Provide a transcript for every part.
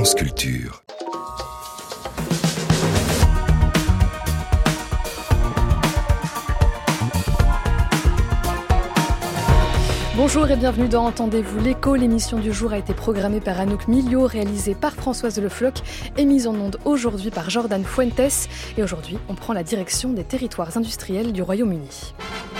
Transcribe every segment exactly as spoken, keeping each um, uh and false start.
France Culture. Bonjour et bienvenue dans Entendez-vous l'écho. L'émission du jour a été programmée par Anouk Milio, réalisée par Françoise Le Floch et mise en onde aujourd'hui par Jordan Fuentes. Et aujourd'hui, on prend la direction des territoires industriels du Royaume-Uni.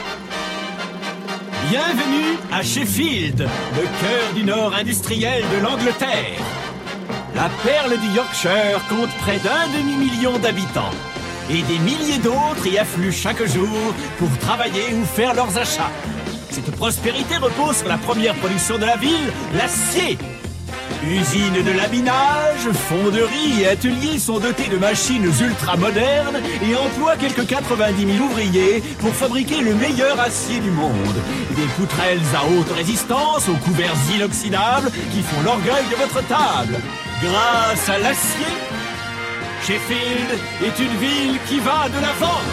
Bienvenue à Sheffield, le cœur du nord industriel de l'Angleterre. La perle du Yorkshire compte près d'un demi-million d'habitants. Et des milliers d'autres y affluent chaque jour pour travailler ou faire leurs achats. Cette prospérité repose sur la première production de la ville, l'acier. Usines de laminage, fonderies et ateliers sont dotés de machines ultra-modernes et emploient quelques quatre-vingt-dix mille ouvriers pour fabriquer le meilleur acier du monde. Des poutrelles à haute résistance aux couverts inoxydables qui font l'orgueil de votre table. Grâce à l'acier, Sheffield est une ville qui va de l'avant.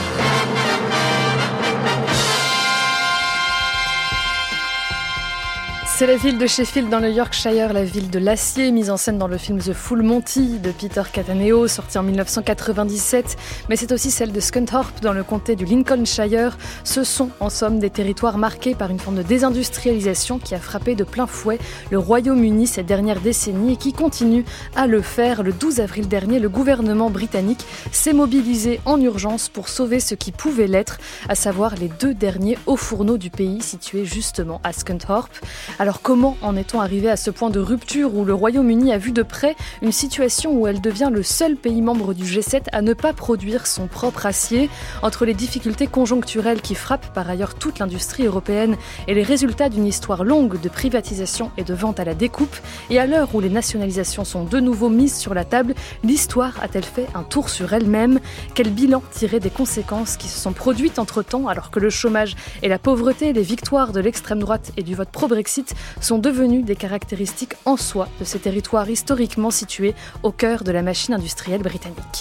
C'est la ville de Sheffield dans le Yorkshire, la ville de l'acier, mise en scène dans le film The Full Monty de Peter Cattaneo, sorti en dix-neuf cent quatre-vingt-dix-sept. Mais c'est aussi celle de Scunthorpe dans le comté du Lincolnshire. Ce sont en somme des territoires marqués par une forme de désindustrialisation qui a frappé de plein fouet le Royaume-Uni ces dernières décennies et qui continue à le faire. Le douze avril dernier, le gouvernement britannique s'est mobilisé en urgence pour sauver ce qui pouvait l'être, à savoir les deux derniers hauts fourneaux du pays situés justement à Scunthorpe. Alors comment en est-on arrivé à ce point de rupture où le Royaume-Uni a vu de près une situation où elle devient le seul pays membre du G sept à ne pas produire son propre acier? Entre les difficultés conjoncturelles qui frappent par ailleurs toute l'industrie européenne et les résultats d'une histoire longue de privatisation et de vente à la découpe, et à l'heure où les nationalisations sont de nouveau mises sur la table, l'histoire a-t-elle fait un tour sur elle-même? Quel bilan tirer des conséquences qui se sont produites entre-temps alors que le chômage et la pauvreté, les victoires de l'extrême droite et du vote pro-Brexit sont devenus des caractéristiques en soi de ces territoires historiquement situés au cœur de la machine industrielle britannique.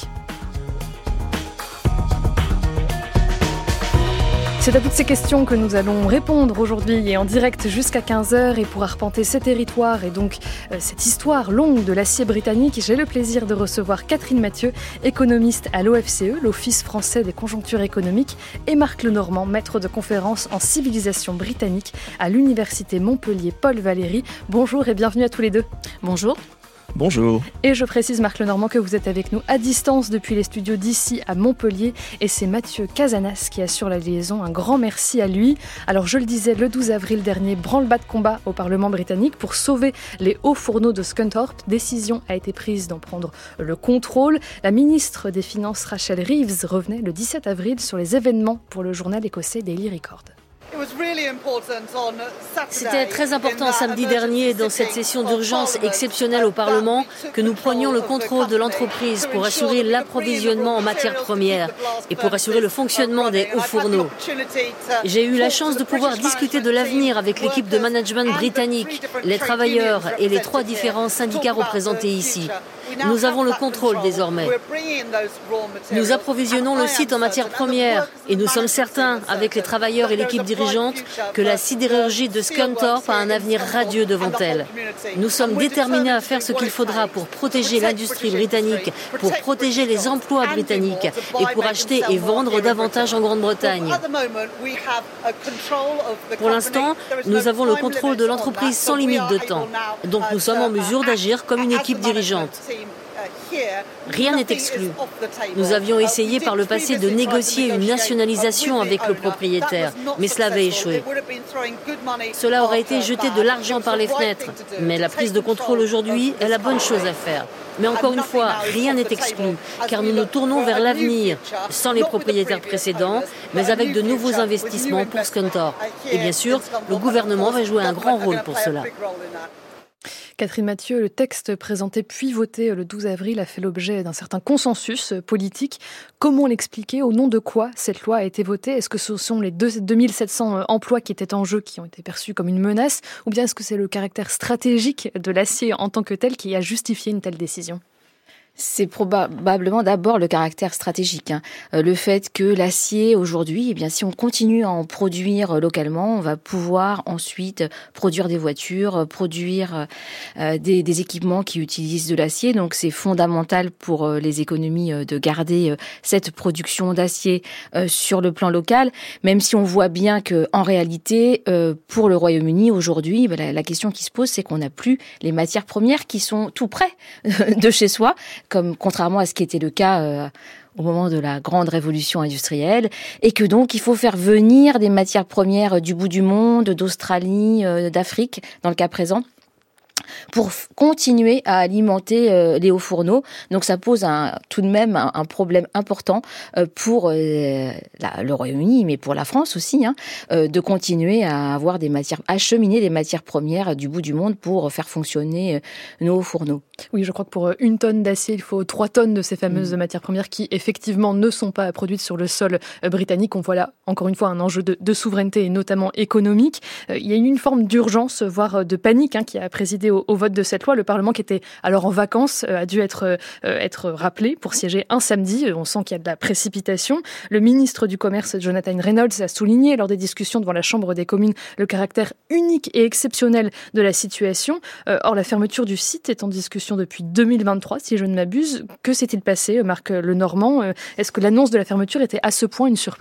C'est à toutes ces questions que nous allons répondre aujourd'hui et en direct jusqu'à quinze heures. Et pour arpenter ces territoires et donc euh, cette histoire longue de l'acier britannique, j'ai le plaisir de recevoir Catherine Mathieu, économiste à l'O F C E, l'Office français des conjonctures économiques, et Marc Lenormand, maître de conférences en civilisation britannique à l'Université Montpellier Paul Valéry. Bonjour et bienvenue à tous les deux. Bonjour. Bonjour. Et je précise, Marc Lenormand, que vous êtes avec nous à distance depuis les studios d'ici à Montpellier. Et c'est Mathieu Casanas qui assure la liaison. Un grand merci à lui. Alors, je le disais, le douze avril dernier, branle-bas de combat au Parlement britannique pour sauver les hauts fourneaux de Scunthorpe. Décision a été prise d'en prendre le contrôle. La ministre des Finances, Rachel Reeves, revenait le dix-sept avril sur les événements pour le journal écossais Daily Record. C'était très important samedi dernier, dans cette session d'urgence exceptionnelle au Parlement, que nous prenions le contrôle de l'entreprise pour assurer l'approvisionnement en matières premières et pour assurer le fonctionnement des hauts fourneaux. J'ai eu la chance de pouvoir discuter de l'avenir avec l'équipe de management britannique, les travailleurs et les trois différents syndicats représentés ici. Nous avons le contrôle désormais. Nous approvisionnons le site en matières premières et nous sommes certains, avec les travailleurs et l'équipe dirigeante, que la sidérurgie de Scunthorpe a un avenir radieux devant elle. Nous sommes déterminés à faire ce qu'il faudra pour protéger l'industrie britannique, pour protéger les emplois britanniques et pour acheter et vendre davantage en Grande-Bretagne. Pour l'instant, nous avons le contrôle de l'entreprise sans limite de temps. Donc nous sommes en mesure d'agir comme une équipe dirigeante. Rien n'est exclu. Nous avions essayé par le passé de négocier une nationalisation avec le propriétaire, mais cela avait échoué. Cela aurait été jeter de l'argent par les fenêtres, mais la prise de contrôle aujourd'hui est la bonne chose à faire. Mais encore une fois, rien n'est exclu, car nous nous tournons vers l'avenir, sans les propriétaires précédents, mais avec de nouveaux investissements pour Scunthorpe. Et bien sûr, le gouvernement va jouer un grand rôle pour cela. Catherine Mathieu, le texte présenté puis voté le douze avril a fait l'objet d'un certain consensus politique. Comment l'expliquer? Au nom de quoi cette loi a été votée? Est-ce que ce sont les deux mille sept cents emplois qui étaient en jeu qui ont été perçus comme une menace? Ou bien est-ce que c'est le caractère stratégique de l'acier en tant que tel qui a justifié une telle décision? C'est probablement d'abord le caractère stratégique. Hein. Le fait que l'acier, aujourd'hui, eh bien, si on continue à en produire localement, on va pouvoir ensuite produire des voitures, produire euh, des, des équipements qui utilisent de l'acier. Donc, c'est fondamental pour les économies de garder cette production d'acier euh, sur le plan local, même si on voit bien que, en réalité, euh, pour le Royaume-Uni, aujourd'hui, ben, la, la question qui se pose, c'est qu'on n'a plus les matières premières qui sont tout près de chez soi, comme contrairement à ce qui était le cas euh, au moment de la grande révolution industrielle, et que donc il faut faire venir des matières premières du bout du monde, d'Australie, euh, d'Afrique, dans le cas présent, pour f- continuer à alimenter euh, les hauts fourneaux. Donc ça pose un, tout de même un, un problème important euh, pour euh, la, le Royaume-Uni, mais pour la France aussi, hein, euh, de continuer à avoir des matières, acheminer des matières premières du bout du monde pour faire fonctionner euh, nos hauts fourneaux. Oui, je crois que pour une tonne d'acier, il faut trois tonnes de ces fameuses mmh. matières premières qui, effectivement, ne sont pas produites sur le sol britannique. On voit là, encore une fois, un enjeu de, de souveraineté et notamment économique. Euh, il y a eu une forme d'urgence, voire de panique, hein, qui a présidé au, au vote de cette loi. Le Parlement, qui était alors en vacances, euh, a dû être, euh, être rappelé pour siéger un samedi. On sent qu'il y a de la précipitation. Le ministre du Commerce, Jonathan Reynolds, a souligné lors des discussions devant la Chambre des communes le caractère unique et exceptionnel de la situation. Euh, or, la fermeture du site est en discussion depuis deux mille vingt-trois, si je ne m'abuse. Que s'est-il passé, Marc Lenormand ? Est-ce que l'annonce de la fermeture était à ce point une surprise ?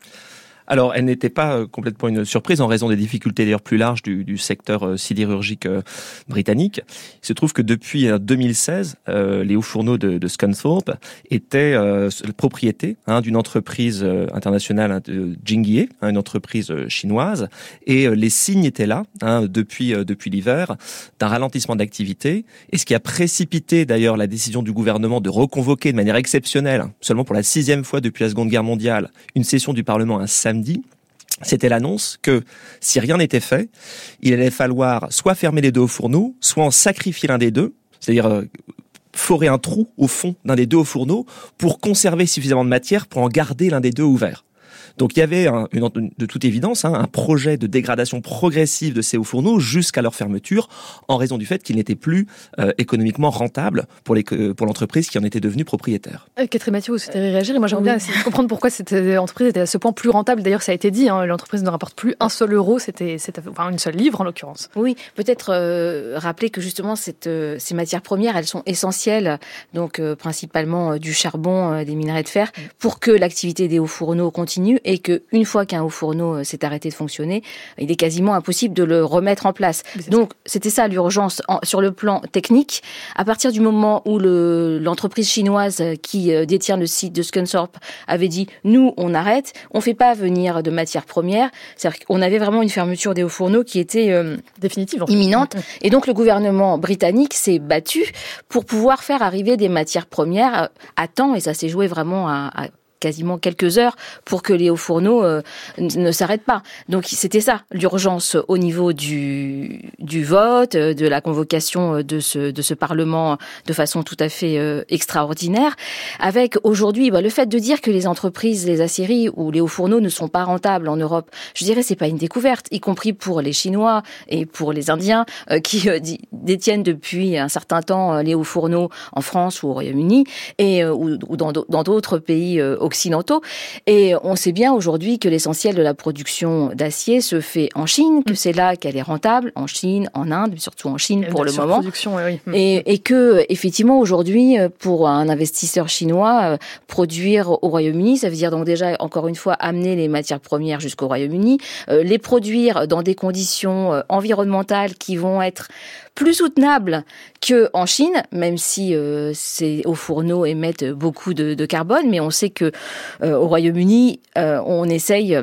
Alors, elle n'était pas complètement une surprise en raison des difficultés d'ailleurs plus larges du, du secteur sidérurgique britannique. Il se trouve que depuis deux mille seize, euh, les hauts fourneaux de, de Scunthorpe étaient euh, la propriété hein, d'une entreprise internationale de Jingye, hein, une entreprise chinoise, et euh, les signes étaient là hein, depuis euh, depuis l'hiver d'un ralentissement d'activité, et ce qui a précipité d'ailleurs la décision du gouvernement de reconvoquer de manière exceptionnelle, seulement pour la sixième fois depuis la Seconde Guerre mondiale, une session du Parlement un samedi. C'était l'annonce que, si rien n'était fait, il allait falloir soit fermer les deux hauts fourneaux, soit en sacrifier l'un des deux, c'est-à-dire euh, forer un trou au fond d'un des deux hauts fourneaux pour conserver suffisamment de matière pour en garder l'un des deux ouvert. Donc il y avait un, une, de toute évidence hein, un projet de dégradation progressive de ces hauts fourneaux jusqu'à leur fermeture en raison du fait qu'ils n'étaient plus euh, économiquement rentables pour, les, pour l'entreprise qui en était devenue propriétaire. Euh, Catherine Mathieu, vous souhaitez réagir et moi j'aimerais bien essayer de comprendre pourquoi cette entreprise était à ce point plus rentable. D'ailleurs ça a été dit, hein, l'entreprise ne rapporte plus un seul euro, c'était, c'était enfin une seule livre en l'occurrence. Oui, peut-être euh, rappeler que justement cette, euh, ces matières premières, elles sont essentielles, donc euh, principalement euh, du charbon, euh, des minerais de fer, pour que l'activité des hauts fourneaux continue. Et qu'une fois qu'un haut fourneau s'est arrêté de fonctionner, il est quasiment impossible de le remettre en place. Donc, c'était ça l'urgence en, sur le plan technique. À partir du moment où le, l'entreprise chinoise qui détient le site de Scunthorpe avait dit « nous, on arrête, on ne fait pas venir de matières premières », c'est-à-dire qu'on avait vraiment une fermeture des hauts fourneaux qui était euh, définitive, en fait. imminente. Et donc, le gouvernement britannique s'est battu pour pouvoir faire arriver des matières premières à temps, et ça s'est joué vraiment à... à quasiment quelques heures pour que les hauts fourneaux euh, ne s'arrêtent pas. Donc c'était ça, l'urgence au niveau du, du vote, de la convocation de ce, de ce Parlement de façon tout à fait euh, extraordinaire. Avec aujourd'hui, bah, le fait de dire que les entreprises, les aciéries ou les hauts fourneaux ne sont pas rentables en Europe, je dirais c'est pas une découverte, y compris pour les Chinois et pour les Indiens euh, qui euh, détiennent depuis un certain temps euh, les hauts fourneaux en France ou au Royaume-Uni et euh, ou, ou dans, dans d'autres pays euh, occidentaux. Et on sait bien aujourd'hui que l'essentiel de la production d'acier se fait en Chine, que c'est là qu'elle est rentable, en Chine, en Inde, mais surtout en Chine pour le moment. Oui. Et, et que, effectivement, aujourd'hui, pour un investisseur chinois, produire au Royaume-Uni, ça veut dire donc déjà, encore une fois, amener les matières premières jusqu'au Royaume-Uni, les produire dans des conditions environnementales qui vont être plus soutenables qu'en Chine, même si euh, ces hauts fourneaux émettent beaucoup de, de carbone, mais on sait que euh, au Royaume-Uni, euh, on essaye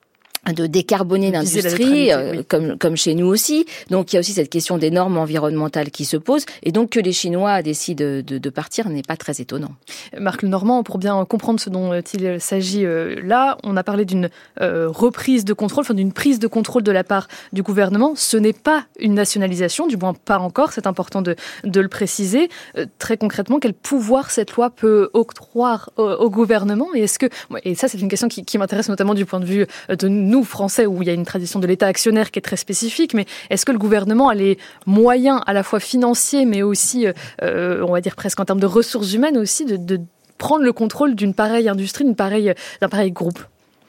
de décarboner l'industrie, euh, oui. comme comme chez nous aussi. Donc il y a aussi cette question des normes environnementales qui se posent, et donc que les Chinois décident de, de, de partir n'est pas très étonnant. Marc Lenormand, pour bien comprendre ce dont il s'agit euh, là, on a parlé d'une euh, reprise de contrôle, enfin d'une prise de contrôle de la part du gouvernement. Ce n'est pas une nationalisation, du moins pas encore, c'est important de, de le préciser. Euh, très concrètement, quel pouvoir cette loi peut octroyer au, au gouvernement ? Et est-ce que, et ça c'est une question qui, qui m'intéresse notamment du point de vue de nous, nous, Français, où il y a une tradition de l'État actionnaire qui est très spécifique, mais est-ce que le gouvernement a les moyens à la fois financiers, mais aussi, euh, on va dire presque en termes de ressources humaines aussi, de, de prendre le contrôle d'une pareille industrie, d'une pareille, d'un pareil groupe ?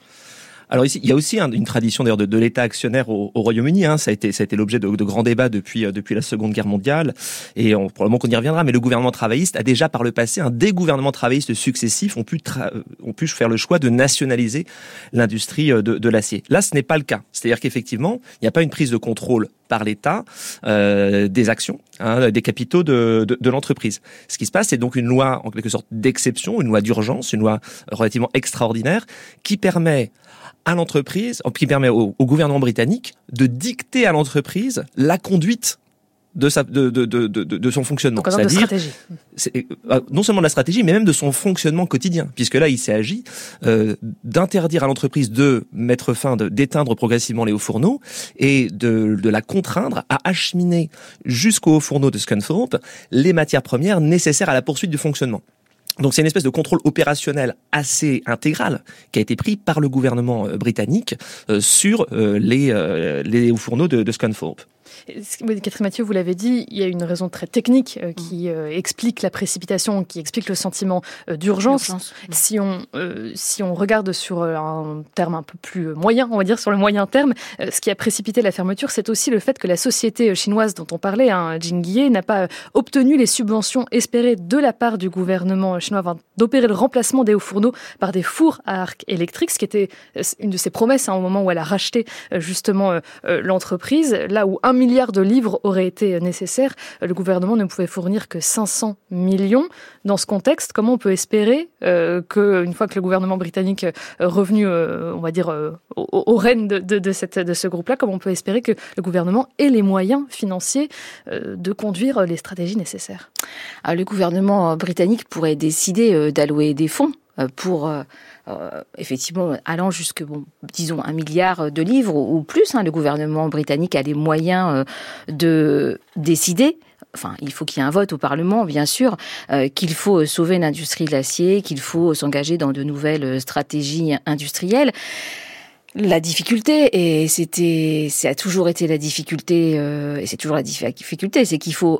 Alors ici, il y a aussi un, une tradition d'ailleurs de, de l'État actionnaire au, au Royaume-Uni. Hein. Ça a été, ça a été l'objet de, de grands débats depuis euh, depuis la Seconde Guerre mondiale, et on, probablement qu'on y reviendra. Mais le gouvernement travailliste a déjà par le passé, hein, des gouvernements travaillistes successifs ont pu tra- ont pu faire le choix de nationaliser l'industrie de, de l'acier. Là, ce n'est pas le cas. C'est-à-dire qu'effectivement, il n'y a pas une prise de contrôle par l'État euh, des actions, hein, des capitaux de, de, de l'entreprise. Ce qui se passe, c'est donc une loi en quelque sorte d'exception, une loi d'urgence, une loi relativement extraordinaire qui permet à l'entreprise, qui permet au, au gouvernement britannique de dicter à l'entreprise la conduite de sa, de, de, de, de, de son fonctionnement. Donc, de stratégie. C'est, euh, non seulement de la stratégie, mais même de son fonctionnement quotidien, puisque là, il s'est agi euh, d'interdire à l'entreprise de mettre fin, de, d'éteindre progressivement les hauts fourneaux et de, de la contraindre à acheminer jusqu'aux hauts fourneaux de Scunthorpe les matières premières nécessaires à la poursuite du fonctionnement. Donc c'est une espèce de contrôle opérationnel assez intégral qui a été pris par le gouvernement britannique euh, sur euh, les, euh, les hauts fourneaux de, de Scunthorpe. Catherine Mathieu, vous l'avez dit, il y a une raison très technique euh, qui euh, explique la précipitation, qui explique le sentiment euh, d'urgence. L'urgence. Si on, euh, si on regarde sur euh, un terme un peu plus moyen, on va dire sur le moyen terme, euh, ce qui a précipité la fermeture, c'est aussi le fait que la société chinoise dont on parlait, hein, Jingye, n'a pas obtenu les subventions espérées de la part du gouvernement chinois avant d'opérer le remplacement des hauts fourneaux par des fours à arc électrique, ce qui était une de ses promesses hein, au moment où elle a racheté euh, justement euh, l'entreprise, là où un milliard de livres auraient été nécessaires, le gouvernement ne pouvait fournir que cinq cents millions. Dans ce contexte, comment on peut espérer euh, qu'une fois que le gouvernement britannique est revenu, euh, on va dire, euh, aux, aux rênes de, de, de, cette, de ce groupe-là, comment on peut espérer que le gouvernement ait les moyens financiers euh, de conduire les stratégies nécessaires ? Alors, le gouvernement britannique pourrait décider euh, d'allouer des fonds pour euh, euh, effectivement allant jusque bon disons un milliard de livres ou, ou plus. Hein, le gouvernement britannique a les moyens euh, de décider. Enfin, il faut qu'il y ait un vote au Parlement, bien sûr, euh, qu'il faut sauver l'industrie de l'acier, qu'il faut s'engager dans de nouvelles stratégies industrielles. La difficulté, et c'était, ça a toujours été la difficulté, euh, et c'est toujours la difficulté, c'est qu'il faut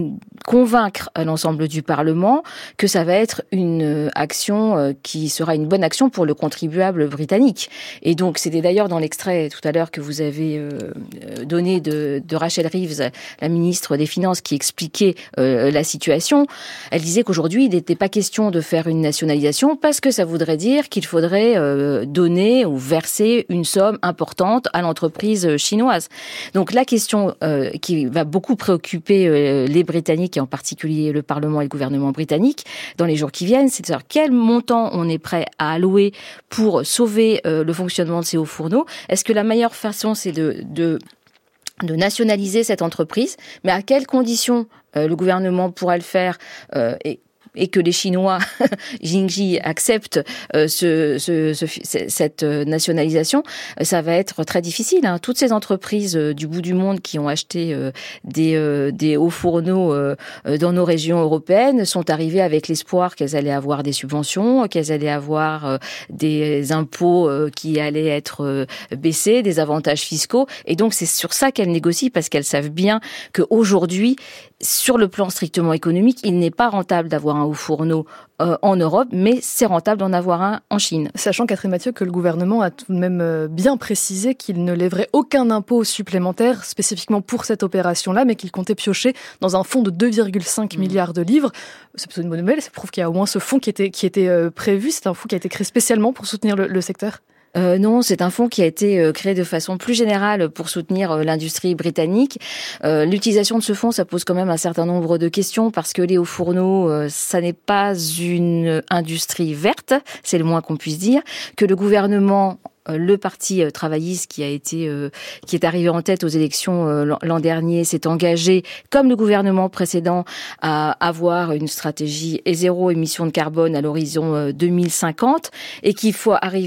convaincre l'ensemble du Parlement que ça va être une action qui sera une bonne action pour le contribuable britannique. Et donc, c'était d'ailleurs dans l'extrait tout à l'heure que vous avez donné de, de Rachel Reeves, la ministre des Finances, qui expliquait euh, la situation. Elle disait qu'aujourd'hui, il n'était pas question de faire une nationalisation parce que ça voudrait dire qu'il faudrait euh, donner ou verser une somme importante à l'entreprise chinoise. Donc, la question euh, qui va beaucoup préoccuper euh, les Britanniques et en particulier le Parlement et le gouvernement britannique dans les jours qui viennent, c'est de savoir quel montant on est prêt à allouer pour sauver euh, le fonctionnement de ces hauts fourneaux. Est-ce que la meilleure façon, c'est de, de, de nationaliser cette entreprise, mais à quelles conditions euh, le gouvernement pourra le faire euh, et et que les Chinois, Jingye, acceptent euh, ce, ce, ce, cette nationalisation, ça va être très difficile. Hein. Toutes ces entreprises euh, du bout du monde qui ont acheté euh, des, euh, des hauts fourneaux euh, dans nos régions européennes sont arrivées avec l'espoir qu'elles allaient avoir des subventions, qu'elles allaient avoir euh, des impôts euh, qui allaient être euh, baissés, des avantages fiscaux. Et donc, c'est sur ça qu'elles négocient parce qu'elles savent bien qu'aujourd'hui, sur le plan strictement économique, il n'est pas rentable d'avoir un haut fourneau euh, en Europe, mais c'est rentable d'en avoir un en Chine. Sachant, Catherine Mathieu, que le gouvernement a tout de même bien précisé qu'il ne lèverait aucun impôt supplémentaire spécifiquement pour cette opération-là, mais qu'il comptait piocher dans un fonds de deux virgule cinq mmh. milliards de livres. C'est plutôt une bonne nouvelle, ça prouve qu'il y a au moins ce fonds qui était, qui était euh, prévu. C'est un fonds qui a été créé spécialement pour soutenir le, le secteur. Euh, non, c'est un fonds qui a été euh, créé de façon plus générale pour soutenir euh, l'industrie britannique. Euh, l'utilisation de ce fonds, ça pose quand même un certain nombre de questions parce que les hauts fourneaux, euh, ça n'est pas une industrie verte, c'est le moins qu'on puisse dire, que le gouvernement le parti travailliste qui a été, euh, qui est arrivé en tête aux élections euh, l'an dernier, s'est engagé, comme le gouvernement précédent, à avoir une stratégie et zéro émission de carbone à l'horizon euh, deux mille cinquante, et qu'il faut arriver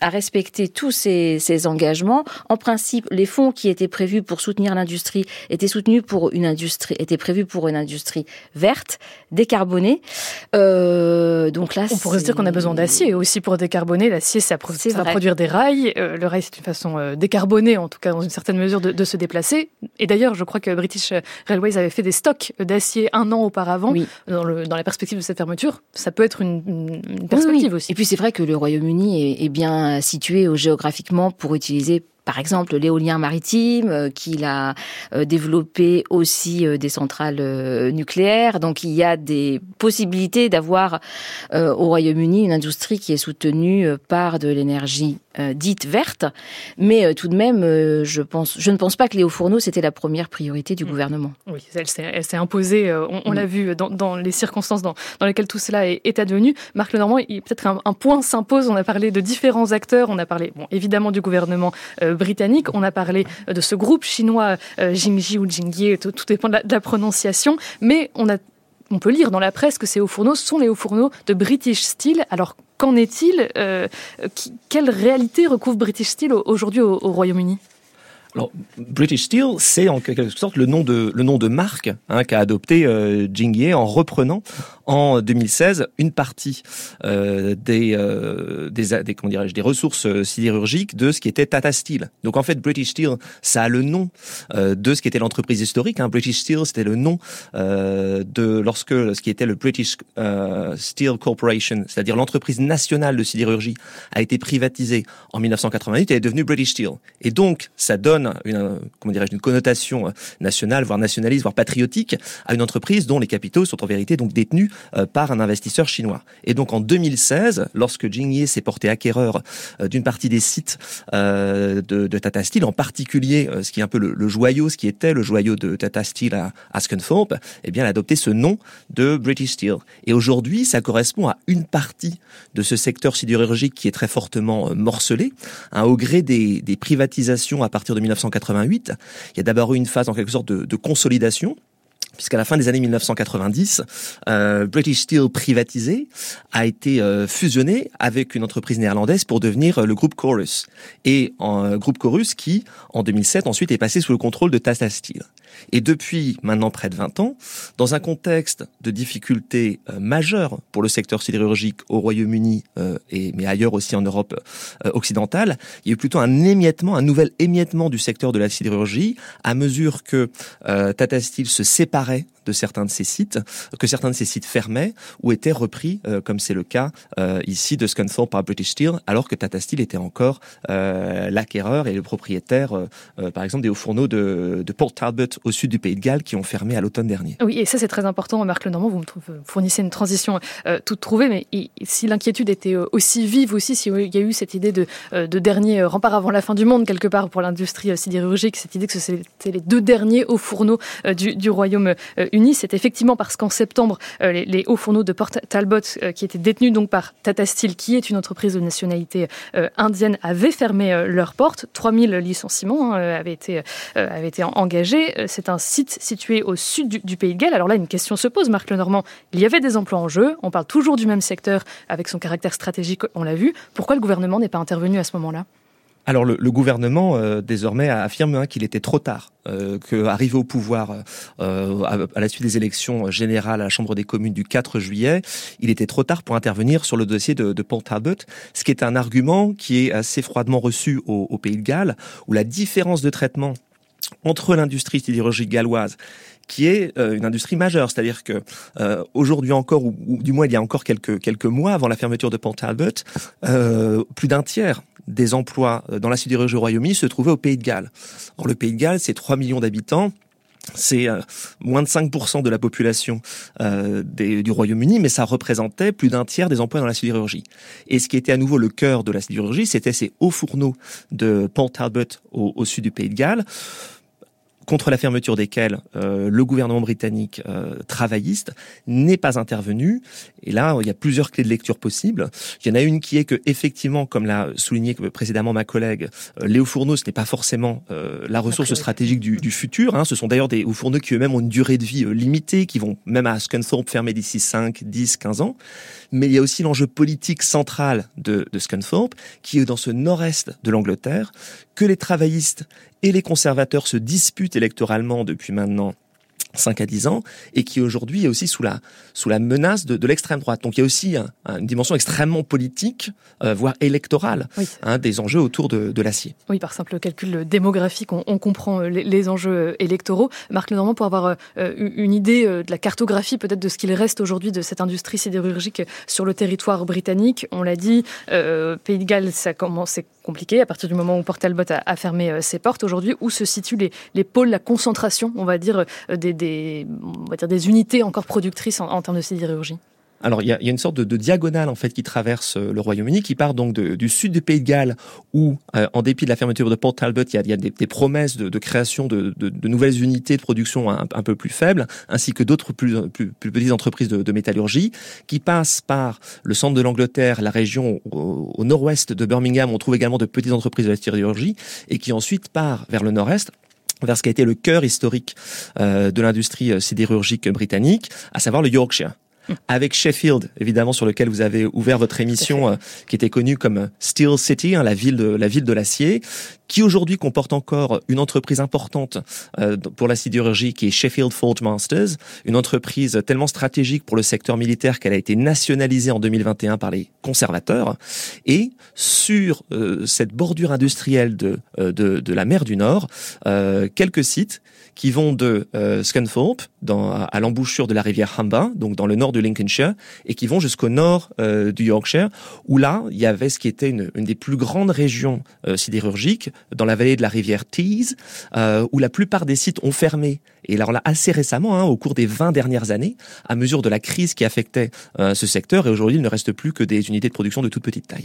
à respecter tous ces, ces engagements. En principe, les fonds qui étaient prévus pour soutenir l'industrie étaient soutenus pour une industrie, étaient prévus pour une industrie verte, décarbonée. Euh, donc là, on pourrait se dire qu'on a besoin d'acier aussi pour décarboner. L'acier, ça, pro- ça va produire des rails. Euh, le rail, c'est une façon euh, décarbonée, en tout cas dans une certaine mesure, de, de se déplacer. Et d'ailleurs, je crois que British Railways avait fait des stocks d'acier un an auparavant. Oui. Dans, le, dans la perspective de cette fermeture, ça peut être une, une, une perspective oui, oui. aussi. Et puis c'est vrai que le Royaume-Uni est, est bien situé géographiquement pour utiliser par exemple l'éolien maritime, euh, qu'il a euh, développé aussi euh, des centrales euh, nucléaires. Donc il y a des possibilités d'avoir euh, au Royaume-Uni une industrie qui est soutenue euh, par de l'énergie euh, dite verte. Mais euh, tout de même, euh, je pense, je ne pense pas que les hauts fourneaux c'était la première priorité du mmh. gouvernement. Oui, elle s'est, elle s'est imposée. Euh, on, on mmh. l'a vu dans, dans les circonstances dans, dans lesquelles tout cela est, est advenu. Marc Lenormand, il, peut-être un, un point s'impose. On a parlé de différents acteurs. On a parlé, bon, évidemment, du gouvernement euh, britannique. On a parlé de ce groupe chinois, euh, Jingji ou Jingye, tout, tout dépend de la, de la prononciation. Mais on a, on peut lire dans la presse que ces hauts fourneaux sont les hauts fourneaux de British Steel. Alors, qu'en est-il euh, qui, Quelle réalité recouvre British Steel aujourd'hui au, au Royaume-Uni ? Alors, British Steel, c'est en quelque sorte le nom de le nom de marque hein, qu'a adopté euh, Jingye en reprenant en deux mille seize une partie euh, des, euh, des des comment dirais-je des ressources sidérurgiques de ce qui était Tata Steel. Donc en fait, British Steel, ça a le nom euh, de ce qui était l'entreprise historique. Hein. British Steel, c'était le nom euh, de lorsque ce qui était le British euh, Steel Corporation, c'est-à-dire l'entreprise nationale de sidérurgie, a été privatisée en dix-neuf cent quatre-vingt-huit et est devenue British Steel. Et donc, ça donne une, comment dirais-je, une connotation nationale, voire nationaliste, voire patriotique à une entreprise dont les capitaux sont en vérité donc détenus euh, par un investisseur chinois. Et donc en deux mille seize, lorsque Jingye s'est porté acquéreur euh, d'une partie des sites euh, de, de Tata Steel, en particulier euh, ce qui est un peu le, le joyau, ce qui était le joyau de Tata Steel à, à Scunthorpe, eh bien elle a adopté ce nom de British Steel. Et aujourd'hui, ça correspond à une partie de ce secteur sidérurgique qui est très fortement euh, morcelé, hein, au gré des, des privatisations à partir de dix-neuf cent quatre-vingt-huit. Il y a d'abord eu une phase en quelque sorte de, de consolidation, puisqu'à la fin des années dix-neuf cent quatre-vingt-dix, euh, British Steel privatisé a été euh, fusionné avec une entreprise néerlandaise pour devenir euh, le groupe Corus. Et un euh, groupe Corus qui, en deux mille sept, ensuite est passé sous le contrôle de Tata Steel. Et depuis maintenant près de vingt ans, dans un contexte de difficultés euh, majeures pour le secteur sidérurgique au Royaume-Uni, euh, et, mais ailleurs aussi en Europe euh, occidentale, il y a eu plutôt un émiettement, un nouvel émiettement du secteur de la sidérurgie à mesure que euh, Tata Steel se séparait de certains de ces sites, que certains de ces sites fermaient ou étaient repris, euh, comme c'est le cas euh, ici de Scunthorpe par British Steel, alors que Tata Steel était encore euh, l'acquéreur et le propriétaire, euh, euh, par exemple, des hauts fourneaux de, de Port Talbot au sud du Pays de Galles qui ont fermé à l'automne dernier. Oui, et ça c'est très important, Marc Lenormand, vous me fournissez une transition euh, toute trouvée, mais et, si l'inquiétude était aussi vive aussi, s'il y a eu cette idée de, euh, de dernier rempart avant la fin du monde, quelque part pour l'industrie sidérurgique, cette idée que c'était les deux derniers hauts fourneaux euh, du, du Royaume euh, Uni, c'est effectivement parce qu'en septembre, euh, les, les hauts fourneaux de Port Talbot, euh, qui étaient détenus donc par Tata Steel, qui est une entreprise de nationalité euh, indienne, avaient fermé euh, leurs portes. trois mille licenciements hein, avaient été, euh, avaient été engagés. C'est un site situé au sud du, du Pays de Galles. Alors là, une question se pose, Marc Lenormand. Il y avait des emplois en jeu. On parle toujours du même secteur avec son caractère stratégique, on l'a vu. Pourquoi le gouvernement n'est pas intervenu à ce moment-là ? Alors le, le gouvernement euh, désormais affirme hein, qu'il était trop tard, euh, qu'arrivé au pouvoir euh, à, à la suite des élections générales à la Chambre des communes du quatre juillet, il était trop tard pour intervenir sur le dossier de, de Port Talbot, ce qui est un argument qui est assez froidement reçu au, au Pays de Galles, où la différence de traitement entre l'industrie sidérurgique galloise, qui est euh, une industrie majeure, c'est-à-dire que euh, aujourd'hui encore, ou, ou du moins il y a encore quelques quelques mois avant la fermeture de Port Talbot, euh, plus d'un tiers des emplois dans la sidérurgie au Royaume-Uni se trouvaient au Pays de Galles. Or le Pays de Galles, c'est trois millions d'habitants. C'est euh, moins de cinq pour cent de la population euh, des, du Royaume-Uni, mais ça représentait plus d'un tiers des emplois dans la sidérurgie. Et ce qui était à nouveau le cœur de la sidérurgie, c'était ces hauts fourneaux de Port Talbot au, au sud du Pays de Galles, contre la fermeture desquels euh, le gouvernement britannique euh, travailliste n'est pas intervenu. Et là, il y a plusieurs clés de lecture possibles. Il y en a une qui est que, effectivement, comme l'a souligné précédemment ma collègue, euh, les hauts fourneaux, ce n'est pas forcément euh, la ressource stratégique du, du futur. Hein. Ce sont d'ailleurs des hauts fourneaux qui eux-mêmes ont une durée de vie euh, limitée, qui vont même à Scunthorpe fermer d'ici cinq, dix, quinze ans. Mais il y a aussi l'enjeu politique central de, de Scunthorpe, qui est dans ce nord-est de l'Angleterre, que les travaillistes et les conservateurs se disputent électoralement depuis maintenant cinq à dix ans, et qui aujourd'hui est aussi sous la, sous la menace de, de l'extrême droite. Donc il y a aussi un, un, une dimension extrêmement politique, euh, voire électorale, oui. hein, des enjeux autour de, de l'acier. Oui, par simple calcul démographique, on, on comprend les, les enjeux électoraux. Marc Lenormand, pour avoir euh, une idée de la cartographie peut-être de ce qu'il reste aujourd'hui de cette industrie sidérurgique sur le territoire britannique, on l'a dit, euh, Pays de Galles, ça commence, c'est compliqué à partir du moment où Port Talbot a, a fermé euh, ses portes. Aujourd'hui, où se situent les, les pôles, la concentration, on va dire, euh, des, des, on va dire des unités encore productrices en, en termes de sidérurgie? Alors, il y a, il y a une sorte de, de diagonale, en fait, qui traverse le Royaume-Uni, qui part donc de, du sud du Pays de Galles, où, euh, en dépit de la fermeture de Port Talbot, il y a, il y a des, des promesses de, de création de, de, de nouvelles unités de production un, un peu plus faibles, ainsi que d'autres plus, plus, plus petites entreprises de, de métallurgie, qui passent par le centre de l'Angleterre, la région au, au nord-ouest de Birmingham, on trouve également de petites entreprises de la sidérurgie, et qui ensuite part vers le nord-est, vers ce qui a été le cœur historique euh, de l'industrie sidérurgique britannique, à savoir le Yorkshire. Avec Sheffield, évidemment, sur lequel vous avez ouvert votre émission, euh, qui était connue comme Steel City, hein, la ville de la ville de l'acier, qui aujourd'hui comporte encore une entreprise importante euh, pour la sidérurgie, qui est Sheffield Forge Masters, une entreprise tellement stratégique pour le secteur militaire qu'elle a été nationalisée en deux mille vingt et un par les conservateurs. Et sur euh, cette bordure industrielle de, euh, de de la mer du Nord, euh, quelques sites qui vont de euh, Scunthorpe, dans, à l'embouchure de la rivière Humber, donc dans le nord de Lincolnshire, et qui vont jusqu'au nord euh, du Yorkshire, où là, il y avait ce qui était une, une des plus grandes régions euh, sidérurgiques, dans la vallée de la rivière Tees, euh, où la plupart des sites ont fermé. Et alors là, assez récemment, hein, au cours des vingt dernières années, à mesure de la crise qui affectait euh, ce secteur, et aujourd'hui, il ne reste plus que des unités de production de toute petite taille.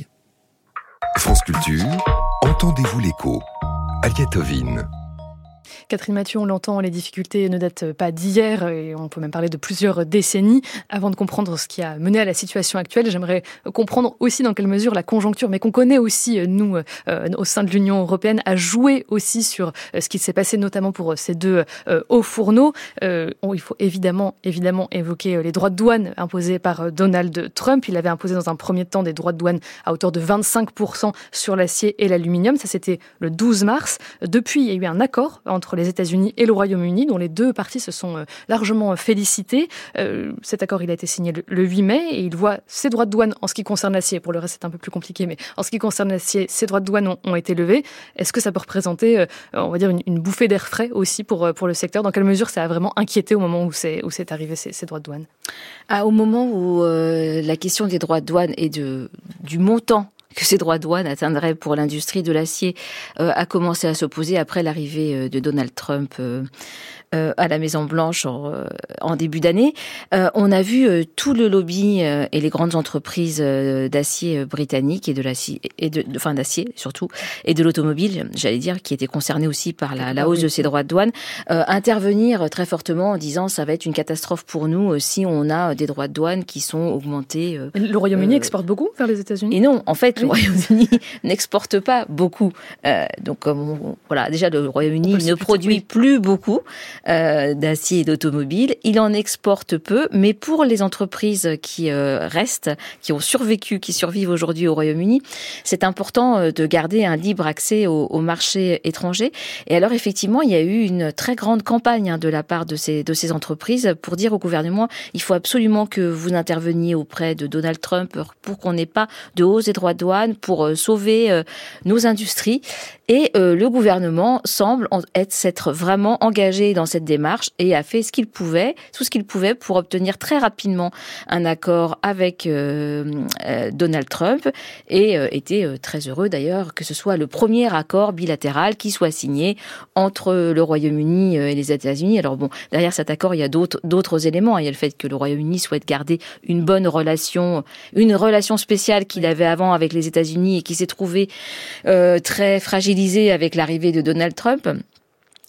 France Culture, entendez-vous l'écho? Aliette Ovine. Catherine Mathieu, on l'entend, les difficultés ne datent pas d'hier et on peut même parler de plusieurs décennies. Avant de comprendre ce qui a mené à la situation actuelle, j'aimerais comprendre aussi dans quelle mesure la conjoncture, mais qu'on connaît aussi, nous, euh, au sein de l'Union européenne, a joué aussi sur ce qui s'est passé, notamment pour ces deux euh, hauts fourneaux. Euh, on, il faut évidemment, évidemment évoquer les droits de douane imposés par Donald Trump. Il avait imposé dans un premier temps des droits de douane à hauteur de vingt-cinq pour cent sur l'acier et l'aluminium. Ça, c'était le douze mars. Depuis, il y a eu un accord entre les États-Unis et le Royaume-Uni, dont les deux parties se sont largement félicitées. Euh, cet accord, il a été signé le huit mai et il voit ses droits de douane en ce qui concerne l'acier. Pour le reste, c'est un peu plus compliqué, mais en ce qui concerne l'acier, ses droits de douane ont, ont été levés. Est-ce que ça peut représenter, euh, on va dire, une, une bouffée d'air frais aussi pour, pour le secteur? Dans quelle mesure ça a vraiment inquiété au moment où c'est, où c'est arrivé ces, ces droits de douane? Ah, au moment où euh, la question des droits de douane et de, du montant que ces droits de douane atteindraient pour l'industrie de l'acier euh, a commencé à s'opposer après l'arrivée de Donald Trump euh, euh, à la Maison-Blanche en, euh, en début d'année. Euh, on a vu euh, tout le lobby euh, et les grandes entreprises euh, d'acier britanniques et de l'acier, et de, enfin d'acier surtout, et de l'automobile, j'allais dire, qui étaient concernés aussi par la, la hausse de ces droits de douane, euh, intervenir très fortement en disant ça va être une catastrophe pour nous euh, si on a des droits de douane qui sont augmentés. Euh, le Royaume-Uni euh, exporte beaucoup vers les États-Unis? Et non, en fait, oui. Le Royaume-Uni n'exporte pas beaucoup. Euh, donc, comme on, voilà, déjà le Royaume-Uni ne produit oui. plus beaucoup euh, d'acier et d'automobile. Il en exporte peu, mais pour les entreprises qui euh, restent, qui ont survécu, qui survivent aujourd'hui au Royaume-Uni, c'est important euh, de garder un libre accès au, au marché étranger. Et alors, effectivement, il y a eu une très grande campagne hein, de la part de ces de ces entreprises pour dire au gouvernement, il faut absolument que vous interveniez auprès de Donald Trump pour qu'on n'ait pas de hausse des droits de douane, pour euh, sauver euh, nos industries. Et euh, le gouvernement semble être s'être vraiment engagé dans cette démarche et a fait ce qu'il pouvait, tout ce qu'il pouvait pour obtenir très rapidement un accord avec euh, euh, Donald Trump et euh, était euh, très heureux d'ailleurs que ce soit le premier accord bilatéral qui soit signé entre le Royaume-Uni et les États-Unis. Alors bon, derrière cet accord, il y a d'autres d'autres éléments. Il y a le fait que le Royaume-Uni souhaite garder une bonne relation, une relation spéciale qu'il avait avant avec les États-Unis et qui s'est trouvée euh, très fragilisée avec l'arrivée de Donald Trump.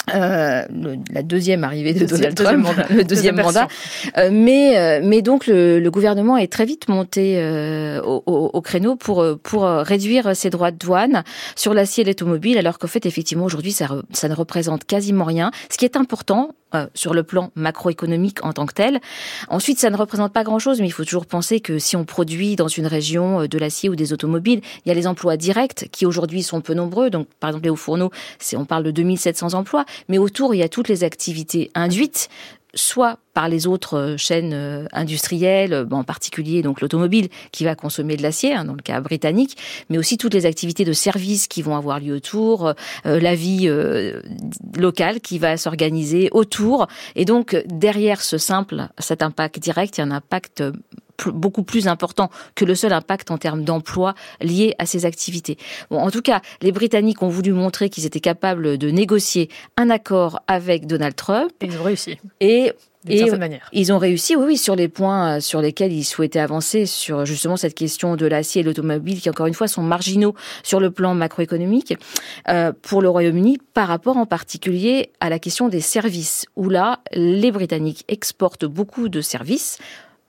Euh, le, la deuxième arrivée de deuxième, Donald Trump, deuxième mandat, le deuxième, deuxième mandat. Euh, mais, euh, mais donc le, le gouvernement est très vite monté euh, au, au, au créneau pour pour réduire ses droits de douane sur l'acier et l'automobile, alors qu'en fait effectivement aujourd'hui ça, ça ne représente quasiment rien. Ce qui est important euh, sur le plan macroéconomique en tant que tel. Ensuite, ça ne représente pas grand-chose, mais il faut toujours penser que si on produit dans une région de l'acier ou des automobiles, il y a les emplois directs qui aujourd'hui sont peu nombreux. Donc par exemple les hauts fourneaux, c'est, on parle de deux mille sept cents emplois. Mais autour, il y a toutes les activités induites, soit par les autres chaînes industrielles, en particulier donc l'automobile qui va consommer de l'acier, hein, dans le cas britannique, mais aussi toutes les activités de services qui vont avoir lieu autour, euh, la vie euh, locale qui va s'organiser autour. Et donc, derrière ce simple, cet impact direct, il y a un impact beaucoup plus important que le seul impact en termes d'emploi lié à ces activités. Bon, en tout cas, les Britanniques ont voulu montrer qu'ils étaient capables de négocier un accord avec Donald Trump. Et ils ont réussi. Et D'une et certaine manière. Ils ont réussi, oui, oui, sur les points sur lesquels ils souhaitaient avancer, sur justement cette question de l'acier et l'automobile, qui encore une fois sont marginaux sur le plan macroéconomique euh, pour le Royaume-Uni, par rapport en particulier à la question des services, où là, les Britanniques exportent beaucoup de services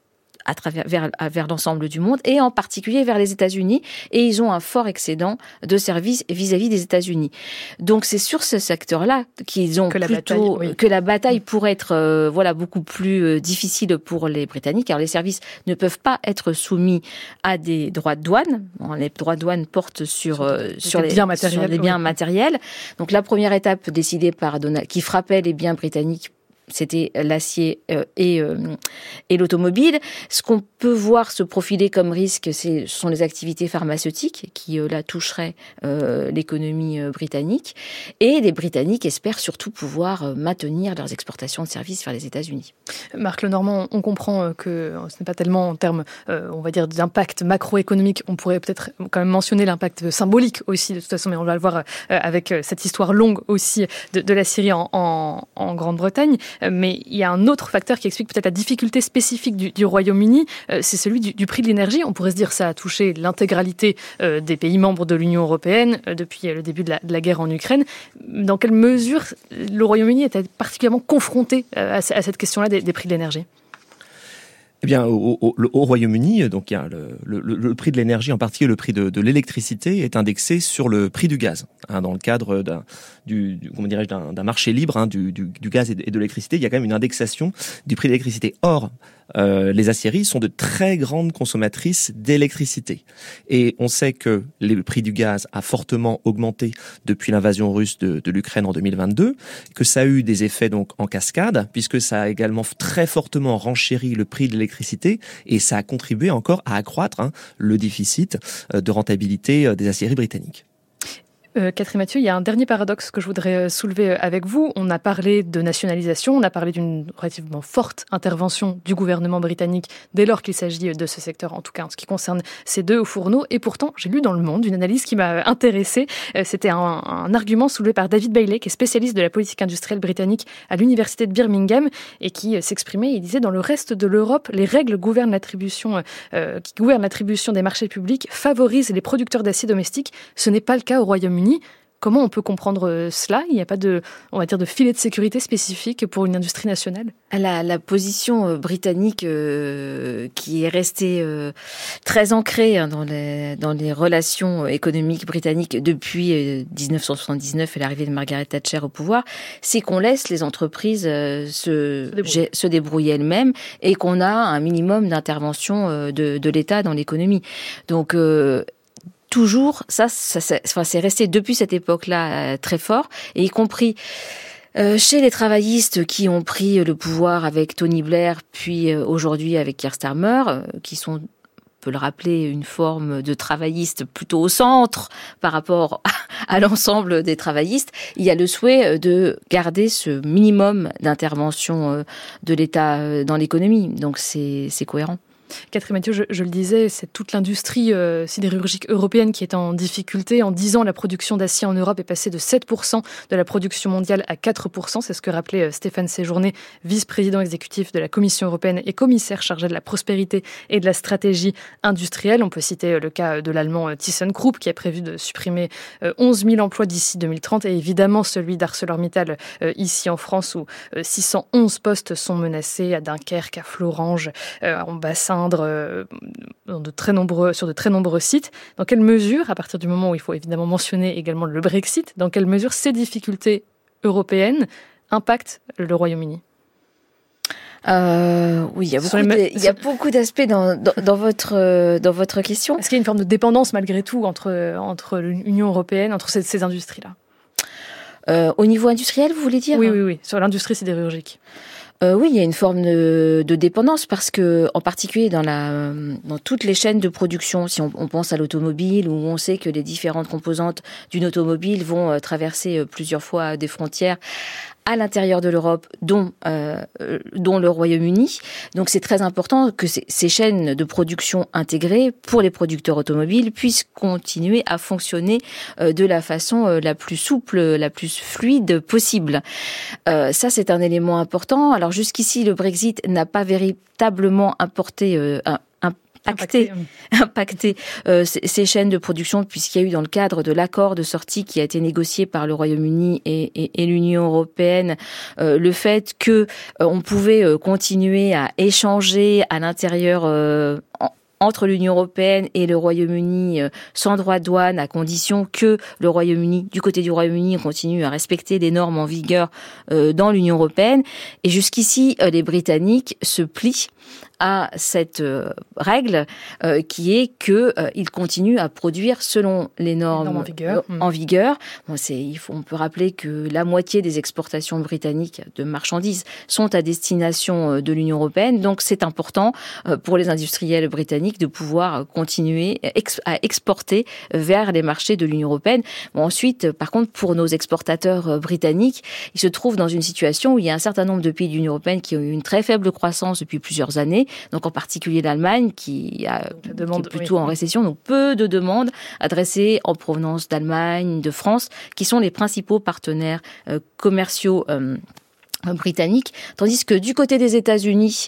à travers vers, vers l'ensemble du monde et en particulier vers les États-Unis, et ils ont un fort excédent de services vis-à-vis des États-Unis. Donc c'est sur ce secteur-là qu'ils ont que plutôt la bataille, oui. que la bataille pourrait être euh, voilà beaucoup plus euh, difficile pour les Britanniques, car les services ne peuvent pas être soumis à des droits de douane. Bon, les droits de douane portent sur sur, euh, sur les biens matériels, sur les biens oui. matériels. Donc la première étape décidée par Donald, qui frappait les biens britanniques, c'était l'acier euh, et, euh, et l'automobile. Ce qu'on peut voir se profiler comme risque, c'est, ce sont les activités pharmaceutiques qui, euh, là, toucheraient euh, l'économie euh, britannique. Et les Britanniques espèrent surtout pouvoir euh, maintenir leurs exportations de services vers les États-Unis. Marc Lenormand, on comprend que ce n'est pas tellement en termes, euh, on va dire, d'impact macroéconomique. On pourrait peut-être quand même mentionner l'impact symbolique aussi, de toute façon, mais on va le voir euh, avec cette histoire longue aussi de, de la Syrie en, en, en Grande-Bretagne. Mais il y a un autre facteur qui explique peut-être la difficulté spécifique du, du Royaume-Uni, euh, c'est celui du, du prix de l'énergie. On pourrait se dire que ça a touché l'intégralité euh, des pays membres de l'Union européenne euh, depuis le début de la, de la guerre en Ukraine. Dans quelle mesure le Royaume-Uni était particulièrement confronté euh, à, à cette question-là des, des prix de l'énergie ? Eh bien, au, au, au Royaume-Uni, donc il y a le, le, le prix de l'énergie, en particulier le prix de, de l'électricité, est indexé sur le prix du gaz, hein, dans le cadre d'un, du, du, comment dirais-je, d'un, d'un marché libre, hein, du, du, du gaz et de, et de l'électricité. Il y a quand même une indexation du prix de l'électricité. Or, euh, les aciéries sont de très grandes consommatrices d'électricité, et on sait que le prix du gaz a fortement augmenté depuis l'invasion russe de, de l'Ukraine en deux mille vingt-deux, que ça a eu des effets donc en cascade, puisque ça a également très fortement renchéri le prix de l'électricité, et ça a contribué encore à accroître hein, le déficit de rentabilité des aciéries britanniques. Euh, Catherine Mathieu, il y a un dernier paradoxe que je voudrais soulever avec vous. On a parlé de nationalisation, on a parlé d'une relativement forte intervention du gouvernement britannique dès lors qu'il s'agit de ce secteur, en tout cas en ce qui concerne ces deux hauts fourneaux. Et pourtant, j'ai lu dans Le Monde une analyse qui m'a intéressée. C'était un, un argument soulevé par David Bailey, qui est spécialiste de la politique industrielle britannique à l'université de Birmingham, et qui s'exprimait, il disait, dans le reste de l'Europe, les règles gouvernent l'attribution, euh, qui gouvernent l'attribution des marchés publics favorisent les producteurs d'acier domestique. Ce n'est pas le cas au Royaume-Uni. Comment on peut comprendre cela ? Il n'y a pas de, on va dire, de filet de sécurité spécifique pour une industrie nationale ? La, la position britannique euh, qui est restée euh, très ancrée hein, dans, les, dans les relations économiques britanniques depuis euh, dix-neuf cent soixante-dix-neuf et l'arrivée de Margaret Thatcher au pouvoir, c'est qu'on laisse les entreprises euh, se, débrouiller. se débrouiller elles-mêmes, et qu'on a un minimum d'intervention euh, de, de l'État dans l'économie. Donc euh, toujours, ça, ça, ça enfin, c'est resté depuis cette époque-là euh, très fort, et y compris euh, chez les travaillistes qui ont pris le pouvoir avec Tony Blair, puis euh, aujourd'hui avec Keir Starmer, euh, qui sont, on peut le rappeler, une forme de travaillistes plutôt au centre par rapport à, à l'ensemble des travaillistes. Il y a le souhait de garder ce minimum d'intervention euh, de l'État euh, dans l'économie, donc c'est, c'est cohérent. Catherine Mathieu, je, je le disais, c'est toute l'industrie euh, sidérurgique européenne qui est en difficulté. En dix ans, la production d'acier en Europe est passée de sept pour cent de la production mondiale à quatre pour cent. C'est ce que rappelait euh, Stéphane Séjourné, vice-président exécutif de la Commission européenne et commissaire chargé de la prospérité et de la stratégie industrielle. On peut citer euh, le cas de l'allemand euh, ThyssenKrupp qui a prévu de supprimer euh, onze mille emplois d'ici deux mille trente et évidemment celui d'ArcelorMittal euh, ici en France où euh, six cent onze postes sont menacés à Dunkerque, à Florange, euh, en bassin Euh, dans de très nombreux, sur de très nombreux sites. Dans quelle mesure, à partir du moment où il faut évidemment mentionner également le Brexit, dans quelle mesure ces difficultés européennes impactent le Royaume-Uni ? Euh, oui, il y a beaucoup, les... il y a beaucoup d'aspects dans, dans, dans, votre, euh, dans votre question. Est-ce qu'il y a une forme de dépendance malgré tout entre, entre l'Union européenne, entre ces, ces industries-là ? euh, Au niveau industriel, vous voulez dire ? Oui, oui, oui, sur l'industrie sidérurgique. Euh, oui, il y a une forme de, de dépendance parce que, en particulier dans la, dans toutes les chaînes de production, si on, on pense à l'automobile où on sait que les différentes composantes d'une automobile vont euh, traverser euh, plusieurs fois des frontières à l'intérieur de l'Europe, dont, euh, dont le Royaume-Uni. Donc c'est très important que ces, ces chaînes de production intégrées pour les producteurs automobiles puissent continuer à fonctionner euh, de la façon euh, la plus souple, la plus fluide possible. Euh, ça, c'est un élément important. Alors jusqu'ici, le Brexit n'a pas véritablement apporté euh, un Impacté, impacté euh, ces, ces chaînes de production, puisqu'il y a eu dans le cadre de l'accord de sortie qui a été négocié par le Royaume-Uni et, et, et l'Union européenne, euh, le fait que euh, on pouvait euh, continuer à échanger à l'intérieur euh, en, entre l'Union européenne et le Royaume-Uni euh, sans droit de douane, à condition que le Royaume-Uni, du côté du Royaume-Uni, continue à respecter les normes en vigueur euh, dans l'Union européenne. Et jusqu'ici, euh, les Britanniques se plient à cette euh, règle euh, qui est que euh, ils continuent à produire selon les normes, les normes en vigueur. Euh, en vigueur. Bon, c'est, il faut, on peut rappeler que la moitié des exportations britanniques de marchandises sont à destination euh, de l'Union européenne, donc c'est important euh, pour les industriels britanniques de pouvoir continuer ex- à exporter vers les marchés de l'Union européenne. Bon, ensuite, par contre, pour nos exportateurs euh, britanniques, ils se trouvent dans une situation où il y a un certain nombre de pays de l'Union européenne qui ont eu une très faible croissance depuis plusieurs années. Donc en particulier l'Allemagne qui, a, demande, qui est plutôt oui. en récession, donc peu de demandes adressées en provenance d'Allemagne, de France, qui sont les principaux partenaires euh, commerciaux euh, britanniques, tandis que du côté des États-Unis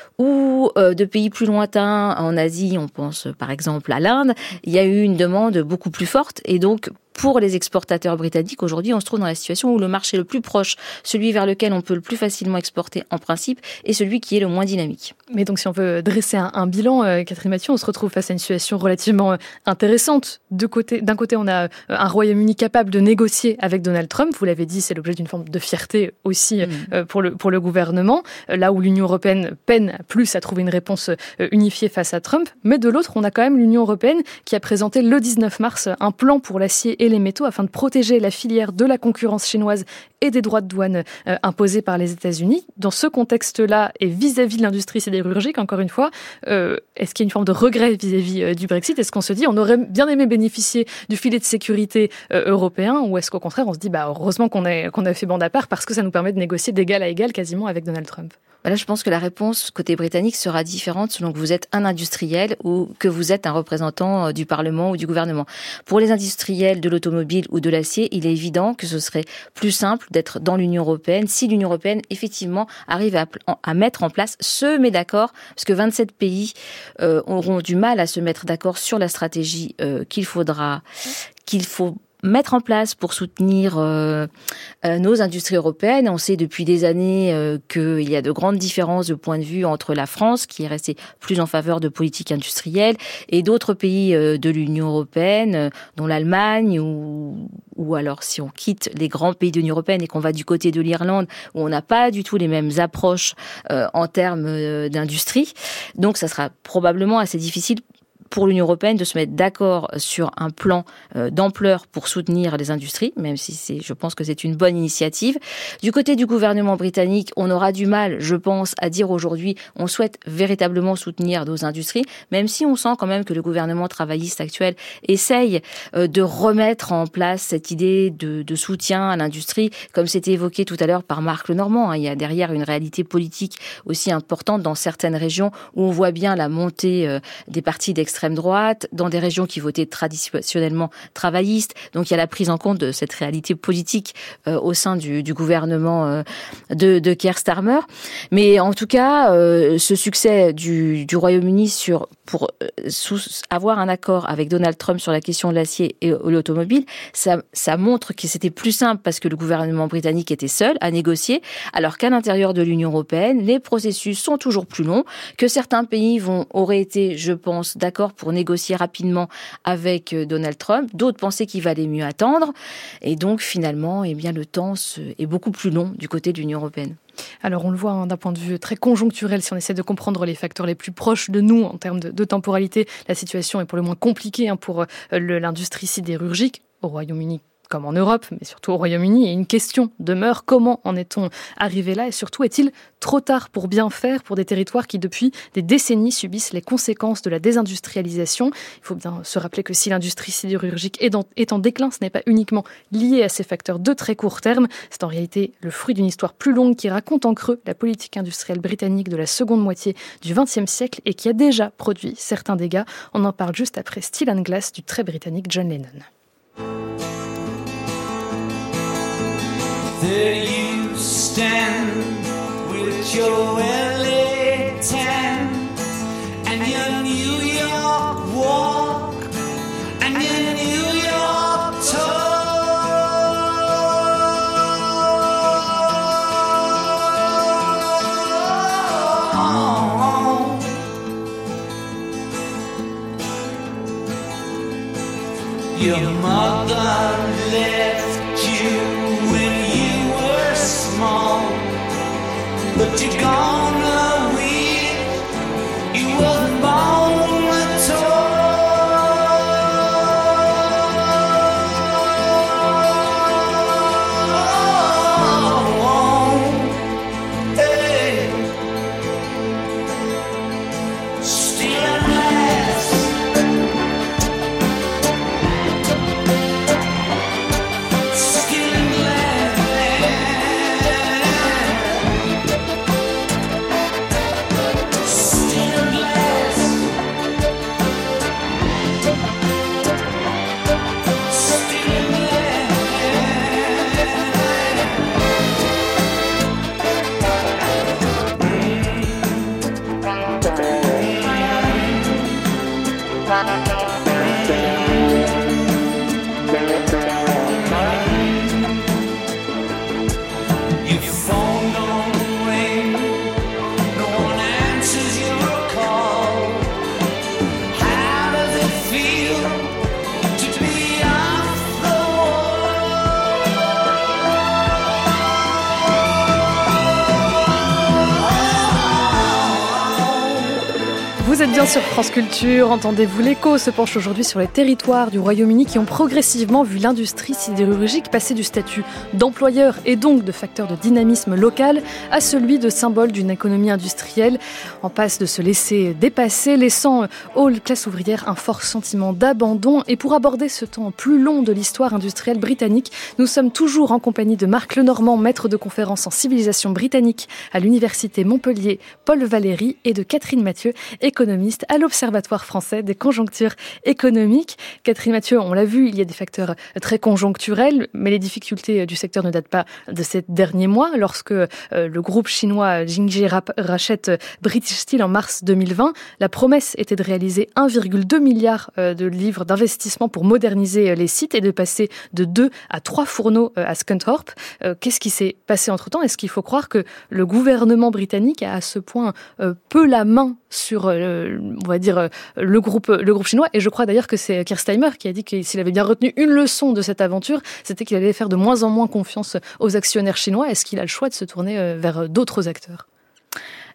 ou euh, de pays plus lointains en Asie, on pense par exemple à l'Inde, il y a eu une demande beaucoup plus forte et donc pour les exportateurs britanniques, aujourd'hui, on se trouve dans la situation où le marché le plus proche, celui vers lequel on peut le plus facilement exporter en principe, est celui qui est le moins dynamique. Mais donc, si on veut dresser un, un bilan, euh, Catherine Mathieu, on se retrouve face à une situation relativement euh, intéressante. De côté, d'un côté, on a euh, un Royaume-Uni capable de négocier avec Donald Trump. Vous l'avez dit, c'est l'objet d'une forme de fierté aussi mmh. euh, pour le pour le gouvernement. Euh, là où l'Union européenne peine plus à trouver une réponse euh, unifiée face à Trump. Mais de l'autre, on a quand même l'Union européenne qui a présenté le dix-neuf mars un plan pour l'acier et les métaux afin de protéger la filière de la concurrence chinoise et des droits de douane euh, imposés par les États-Unis. Dans ce contexte-là, et vis-à-vis de l'industrie sidérurgique, encore une fois, euh, est-ce qu'il y a une forme de regret vis-à-vis euh, du Brexit ? Est-ce qu'on se dit on aurait bien aimé bénéficier du filet de sécurité euh, européen, ou est-ce qu'au contraire on se dit bah, heureusement qu'on a, qu'on a fait bande à part parce que ça nous permet de négocier d'égal à égal quasiment avec Donald Trump ? Là, je pense que la réponse côté britannique sera différente selon que vous êtes un industriel ou que vous êtes un représentant du Parlement ou du gouvernement. Pour les industriels de l'automobile ou de l'acier, il est évident que ce serait plus simple d'être dans l'Union européenne si l'Union européenne, effectivement, arrive à, à mettre en place, se met d'accord, parce que vingt-sept pays euh, auront du mal à se mettre d'accord sur la stratégie euh, qu'il faudra, qu'il faut mettre en place pour soutenir euh, euh, nos industries européennes. On sait depuis des années euh, qu'il y a de grandes différences de point de vue entre la France, qui est restée plus en faveur de politique industrielle, et d'autres pays euh, de l'Union européenne, euh, dont l'Allemagne, ou, ou alors si on quitte les grands pays de l'Union européenne et qu'on va du côté de l'Irlande, où on n'a pas du tout les mêmes approches euh, en termes euh, d'industrie. Donc ça sera probablement assez difficile pour l'Union européenne de se mettre d'accord sur un plan euh, d'ampleur pour soutenir les industries, même si c'est, je pense que c'est une bonne initiative. Du côté du gouvernement britannique, on aura du mal, je pense, à dire aujourd'hui on souhaite véritablement soutenir nos industries, même si on sent quand même que le gouvernement travailliste actuel essaye euh, de remettre en place cette idée de, de soutien à l'industrie, comme c'était évoqué tout à l'heure par Marc Lenormand. Hein. Il y a derrière une réalité politique aussi importante dans certaines régions où on voit bien la montée euh, des partis d'extrême droite, dans des régions qui votaient traditionnellement travaillistes. Donc il y a la prise en compte de cette réalité politique euh, au sein du, du gouvernement euh, de, de Keir Starmer. Mais en tout cas, euh, ce succès du, du Royaume-Uni sur, pour euh, sous, avoir un accord avec Donald Trump sur la question de l'acier et l'automobile, ça, ça montre que c'était plus simple parce que le gouvernement britannique était seul à négocier, alors qu'à l'intérieur de l'Union européenne, les processus sont toujours plus longs, que certains pays vont, auraient été, je pense, d'accord pour négocier rapidement avec Donald Trump, d'autres pensaient qu'il valait mieux attendre, et donc finalement, eh bien, le temps est beaucoup plus long du côté de l'Union européenne. Alors on le voit hein, d'un point de vue très conjoncturel, si on essaie de comprendre les facteurs les plus proches de nous en termes de, de temporalité, la situation est pour le moins compliquée hein, pour euh, le, l'industrie sidérurgique au Royaume-Uni comme en Europe, mais surtout au Royaume-Uni. Et une question demeure, comment en est-on arrivé là ? Et surtout, est-il trop tard pour bien faire pour des territoires qui, depuis des décennies, subissent les conséquences de la désindustrialisation ? Il faut bien se rappeler que si l'industrie sidérurgique est, dans, est en déclin, ce n'est pas uniquement lié à ces facteurs de très court terme. C'est en réalité le fruit d'une histoire plus longue qui raconte en creux la politique industrielle britannique de la seconde moitié du vingtième siècle et qui a déjà produit certains dégâts. On en parle juste après Steel and Glass du très britannique John Lennon. There you stand with your L A tan and your New York walk and your New York talk. Your mother left you small, but you're gonna weep. You wasn't born at all. Hey, Steel and Glass. Steel and Glass. Vous êtes bien sur France Culture, entendez-vous l'écho se penche aujourd'hui sur les territoires du Royaume-Uni qui ont progressivement vu l'industrie sidérurgique passer du statut d'employeur et donc de facteur de dynamisme local à celui de symbole d'une économie industrielle en passe de se laisser dépasser, laissant aux classes ouvrières un fort sentiment d'abandon. Et pour aborder ce temps plus long de l'histoire industrielle britannique, nous sommes toujours en compagnie de Marc Lenormand, maître de conférences en civilisation britannique à l'université Montpellier Paul Valéry, et de Catherine Mathieu, économiste à l'Observatoire français des conjonctures économiques. Catherine Mathieu, on l'a vu, il y a des facteurs très conjoncturels, mais les difficultés du secteur ne datent pas de ces derniers mois. Lorsque euh, le groupe chinois Jingji rachète British Steel en mars deux mille vingt, la promesse était de réaliser un virgule deux milliard de livres d'investissement pour moderniser les sites et de passer de deux à trois fourneaux à Scunthorpe. Euh, qu'est-ce qui s'est passé entre-temps ? Est-ce qu'il faut croire que le gouvernement britannique a à ce point euh, peu la main sur, euh, on va dire, euh, le groupe, le groupe chinois? Et je crois d'ailleurs que c'est Keir Starmer qui a dit que s'il avait bien retenu une leçon de cette aventure, c'était qu'il allait faire de moins en moins confiance aux actionnaires chinois. Est-ce qu'il a le choix de se tourner vers d'autres acteurs ?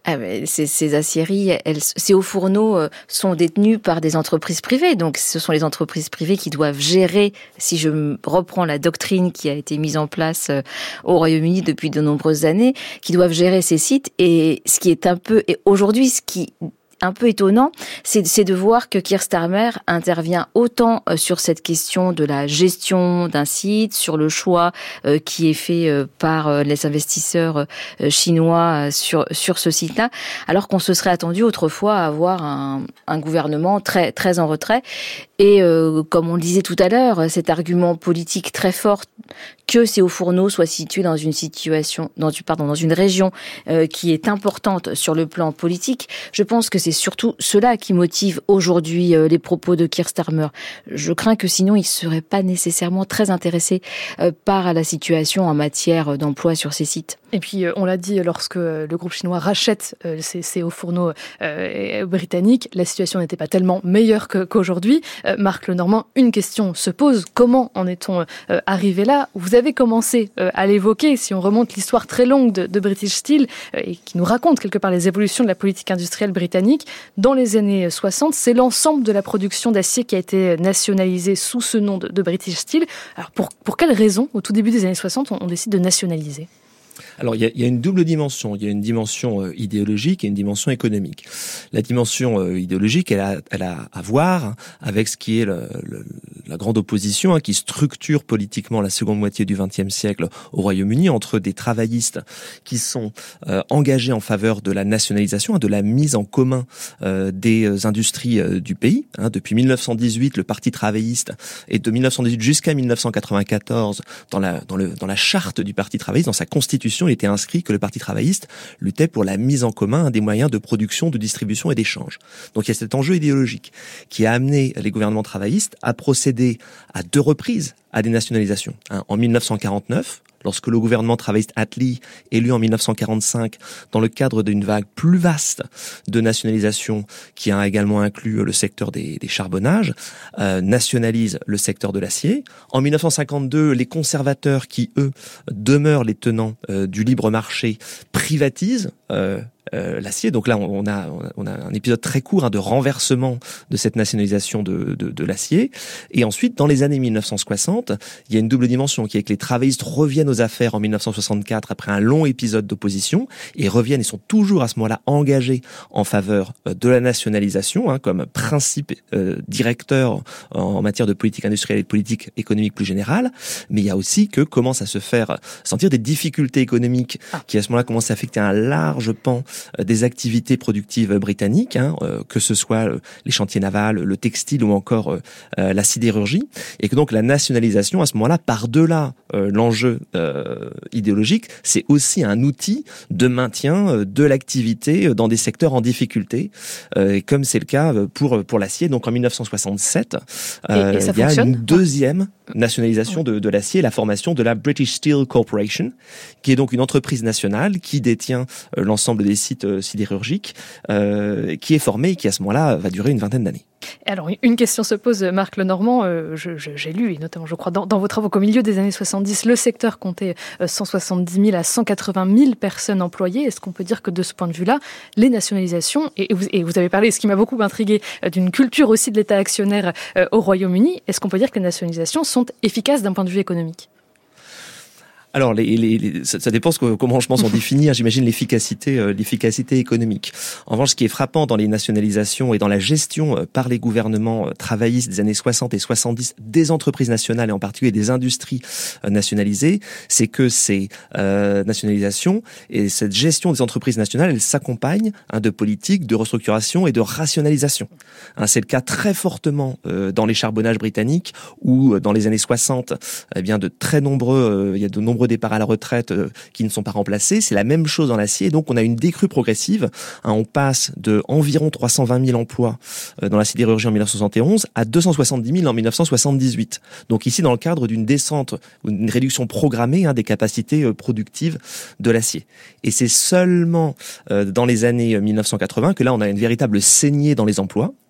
Ah ben, ces, ces aciéries, elles, ces hauts fourneaux euh, sont détenus par des entreprises privées. Donc, ce sont les entreprises privées qui doivent gérer, si je reprends la doctrine qui a été mise en place euh, au Royaume-Uni depuis de nombreuses années, qui doivent gérer ces sites. Et ce qui est un peu, et aujourd'hui, ce qui un peu étonnant, c'est, c'est de voir que Keir Starmer intervient autant sur cette question de la gestion d'un site, sur le choix euh, qui est fait euh, par euh, les investisseurs euh, chinois sur sur ce site-là, alors qu'on se serait attendu autrefois à avoir un, un gouvernement très très en retrait. Et euh, comme on le disait tout à l'heure, cet argument politique très fort que ces hauts fourneaux soient situés dans une situation, dans, pardon, dans une région euh, qui est importante sur le plan politique, je pense que c'est surtout cela qui motive aujourd'hui euh, les propos de Keir Starmer. Je crains que sinon il ne serait pas nécessairement très intéressé euh, par la situation en matière d'emploi sur ces sites. Et puis, euh, on l'a dit, lorsque le groupe chinois rachète euh, ces, ces hauts fourneaux euh, britanniques, la situation n'était pas tellement meilleure que, qu'aujourd'hui. Euh, Marc Lenormand, une question se pose. Comment en est-on euh, arrivé là ? Vous avez commencé euh, à l'évoquer, si on remonte l'histoire très longue de, de British Steel, euh, et qui nous raconte quelque part les évolutions de la politique industrielle britannique. Dans les années soixante, c'est l'ensemble de la production d'acier qui a été nationalisée sous ce nom de, de British Steel. Alors, pour, pour quelles raisons, au tout début des années soixante, on, on décide de nationaliser ? Alors, il y, a, il y a une double dimension. Il y a une dimension euh, idéologique et une dimension économique. La dimension euh, idéologique, elle a, elle a à voir avec ce qui est le, le, la grande opposition hein, qui structure politiquement la seconde moitié du vingtième siècle au Royaume-Uni entre des travaillistes qui sont euh, engagés en faveur de la nationalisation, hein, de la mise en commun euh, des industries euh, du pays. Hein. Depuis mille neuf cent dix-huit, le Parti travailliste, et de mille neuf cent dix-huit jusqu'à mille neuf cent quatre-vingt-quatorze, dans la, dans, le, dans la charte du Parti travailliste, dans sa constitution, il était inscrit que le Parti travailliste luttait pour la mise en commun des moyens de production, de distribution et d'échange. Donc il y a cet enjeu idéologique qui a amené les gouvernements travaillistes à procéder à deux reprises à des nationalisations. Hein, en mille neuf cent quarante-neuf, lorsque le gouvernement travailliste Attlee, élu en mille neuf cent quarante-cinq, dans le cadre d'une vague plus vaste de nationalisation qui a également inclus le secteur des, des charbonnages, euh, nationalise le secteur de l'acier. En mille neuf cent cinquante-deux, les conservateurs qui, eux, demeurent les tenants euh, du libre marché, privatisent euh, Euh, l'acier. Donc là, on a, on a un épisode très court hein, de renversement de cette nationalisation de, de, de l'acier. Et ensuite, dans les années mille neuf cent soixante, il y a une double dimension qui est que les travaillistes reviennent aux affaires en mille neuf cent soixante-quatre après un long épisode d'opposition et reviennent et sont toujours à ce moment-là engagés en faveur de la nationalisation hein, comme principe euh, directeur en matière de politique industrielle et de politique économique plus générale. Mais il y a aussi que commencent à se faire sentir des difficultés économiques qui à ce moment-là commencent à affecter un large pan des activités productives britanniques, hein, euh, que ce soit euh, les chantiers navals, le textile ou encore euh, euh, la sidérurgie, et que donc la nationalisation, à ce moment-là, par-delà euh, l'enjeu euh, idéologique, c'est aussi un outil de maintien euh, de l'activité dans des secteurs en difficulté, euh, et comme c'est le cas pour pour l'acier. Donc en mille neuf cent soixante-sept, euh, et, et il y a une deuxième nationalisation de, de l'acier, la formation de la British Steel Corporation, qui est donc une entreprise nationale qui détient euh, l'ensemble des sites euh, sidérurgiques, euh, qui est formée et qui à ce moment-là va durer une vingtaine d'années. Alors, une question se pose, Marc Lenormand. Euh, je, je, j'ai lu, et notamment, je crois, dans, dans vos travaux qu'au milieu des années soixante-dix, le secteur comptait cent soixante-dix mille à cent quatre-vingt mille personnes employées. Est-ce qu'on peut dire que de ce point de vue-là, les nationalisations, et vous, et vous avez parlé, ce qui m'a beaucoup intrigué, d'une culture aussi de l'État actionnaire euh, au Royaume-Uni, est-ce qu'on peut dire que les nationalisations sont efficaces d'un point de vue économique ? Alors, les, les, les, ça, ça dépend ce que, comment je pense on définit, hein, j'imagine, l'efficacité, euh, l'efficacité économique. En revanche, ce qui est frappant dans les nationalisations et dans la gestion euh, par les gouvernements euh, travaillistes des années soixante et soixante-dix des entreprises nationales et en particulier des industries euh, nationalisées, c'est que ces euh, nationalisations et cette gestion des entreprises nationales, elles s'accompagnent hein, de politiques de restructuration et de rationalisation. Hein, c'est le cas très fortement euh, dans les charbonnages britanniques où, euh, dans les années soixante, eh bien, de très nombreux, euh, il y a de nombreux départs à la retraite euh, qui ne sont pas remplacés. C'est la même chose dans l'acier. Donc, on a une décrue progressive. Hein, on passe de environ trois cent vingt mille emplois euh, dans la sidérurgie en mille neuf cent soixante et onze à deux cent soixante-dix mille en mille neuf cent soixante-dix-huit. Donc, ici, dans le cadre d'une descente ou d'une réduction programmée hein, des capacités euh, productives de l'acier. Et c'est seulement euh, dans les années mille neuf cent quatre-vingts que là, on a une véritable saignée dans les emplois.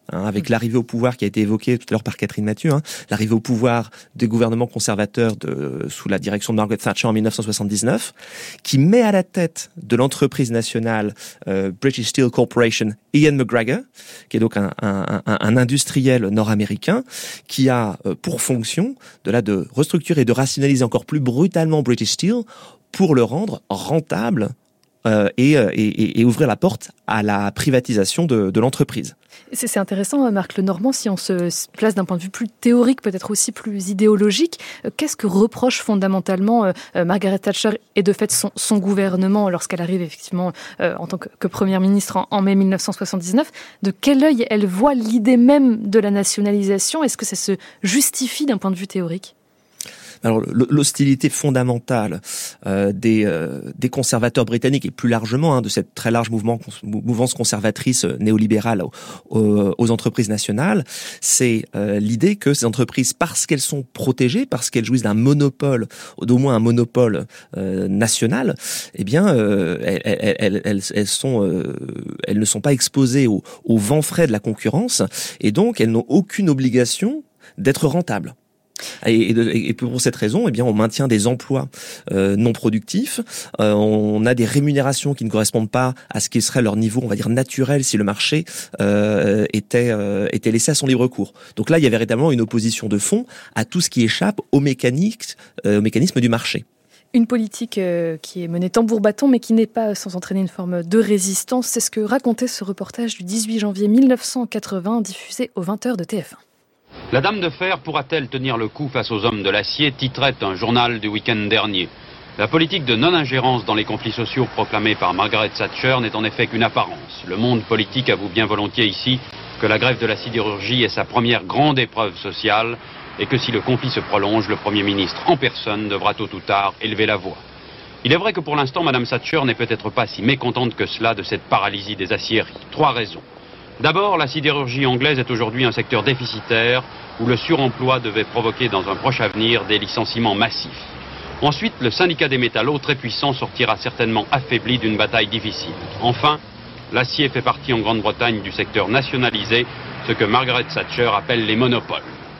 Hein, avec l'arrivée au pouvoir qui a été évoquée tout à l'heure par Catherine Mathieu, hein, l'arrivée au pouvoir des gouvernements conservateurs de, sous la direction de Margaret Thatcher en dix-neuf cent soixante-dix-neuf, qui met à la tête de l'entreprise nationale euh, British Steel Corporation Ian McGregor, qui est donc un, un, un, un industriel nord-américain, qui a euh, pour fonction de, là, de restructurer et de rationaliser encore plus brutalement British Steel pour le rendre rentable euh, et, et, et ouvrir la porte à la privatisation de, de l'entreprise. C'est, c'est intéressant, Marc Lenormand, si on se place d'un point de vue plus théorique, peut-être aussi plus idéologique, qu'est-ce que reproche fondamentalement euh, Margaret Thatcher et de fait son, son gouvernement lorsqu'elle arrive effectivement euh, en tant que, que première ministre en, en mai dix-neuf cent soixante-dix-neuf? De quel œil elle voit l'idée même de la nationalisation? Est-ce que ça se justifie d'un point de vue théorique? Alors l'hostilité fondamentale euh, des, euh, des conservateurs britanniques et plus largement hein, de cette très large mouvement, mouvance conservatrice euh, néolibérale aux, aux, aux entreprises nationales, c'est euh, l'idée que ces entreprises, parce qu'elles sont protégées, parce qu'elles jouissent d'un monopole, d'au moins un monopole euh, national, eh bien euh, elles, elles, elles, elles, sont, euh, elles ne sont pas exposées au, au vent frais de la concurrence et donc elles n'ont aucune obligation d'être rentables. Et, et, et pour cette raison, eh bien, on maintient des emplois euh, non productifs. Euh, on a des rémunérations qui ne correspondent pas à ce qui serait leur niveau, on va dire naturel, si le marché euh, était euh, était laissé à son libre cours. Donc là, il y a véritablement une opposition de fond à tout ce qui échappe au mécanique, euh, au mécanisme du marché. Une politique euh, qui est menée tambour-bâton, mais qui n'est pas sans entraîner une forme de résistance. C'est ce que racontait ce reportage du dix-huit janvier mille neuf cent quatre-vingts, diffusé aux vingt heures de T F un. La dame de fer pourra-t-elle tenir le coup face aux hommes de l'acier, titrait un journal du week-end dernier. La politique de non-ingérence dans les conflits sociaux proclamée par Margaret Thatcher n'est en effet qu'une apparence. Le monde politique avoue bien volontiers ici que la grève de la sidérurgie est sa première grande épreuve sociale et que si le conflit se prolonge, le Premier ministre en personne devra tôt ou tard élever la voix. Il est vrai que pour l'instant, Madame Thatcher n'est peut-être pas si mécontente que cela de cette paralysie des aciéries. Trois raisons. D'abord, la sidérurgie anglaise est aujourd'hui un secteur déficitaire où le suremploi devait provoquer dans un proche avenir des licenciements massifs. Ensuite, le syndicat des métallos, très puissant, sortira certainement affaibli d'une bataille difficile. Enfin, l'acier fait partie en Grande-Bretagne du secteur nationalisé, ce que Margaret Thatcher appelle les monopoles.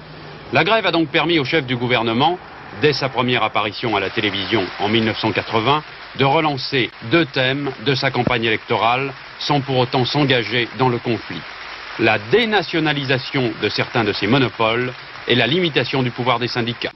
La grève a donc permis au chef du gouvernement, dès sa première apparition à la télévision en mille neuf cent quatre-vingts, de relancer deux thèmes de sa campagne électorale sans pour autant s'engager dans le conflit. La dénationalisation de certains de ces monopoles et la limitation du pouvoir des syndicats.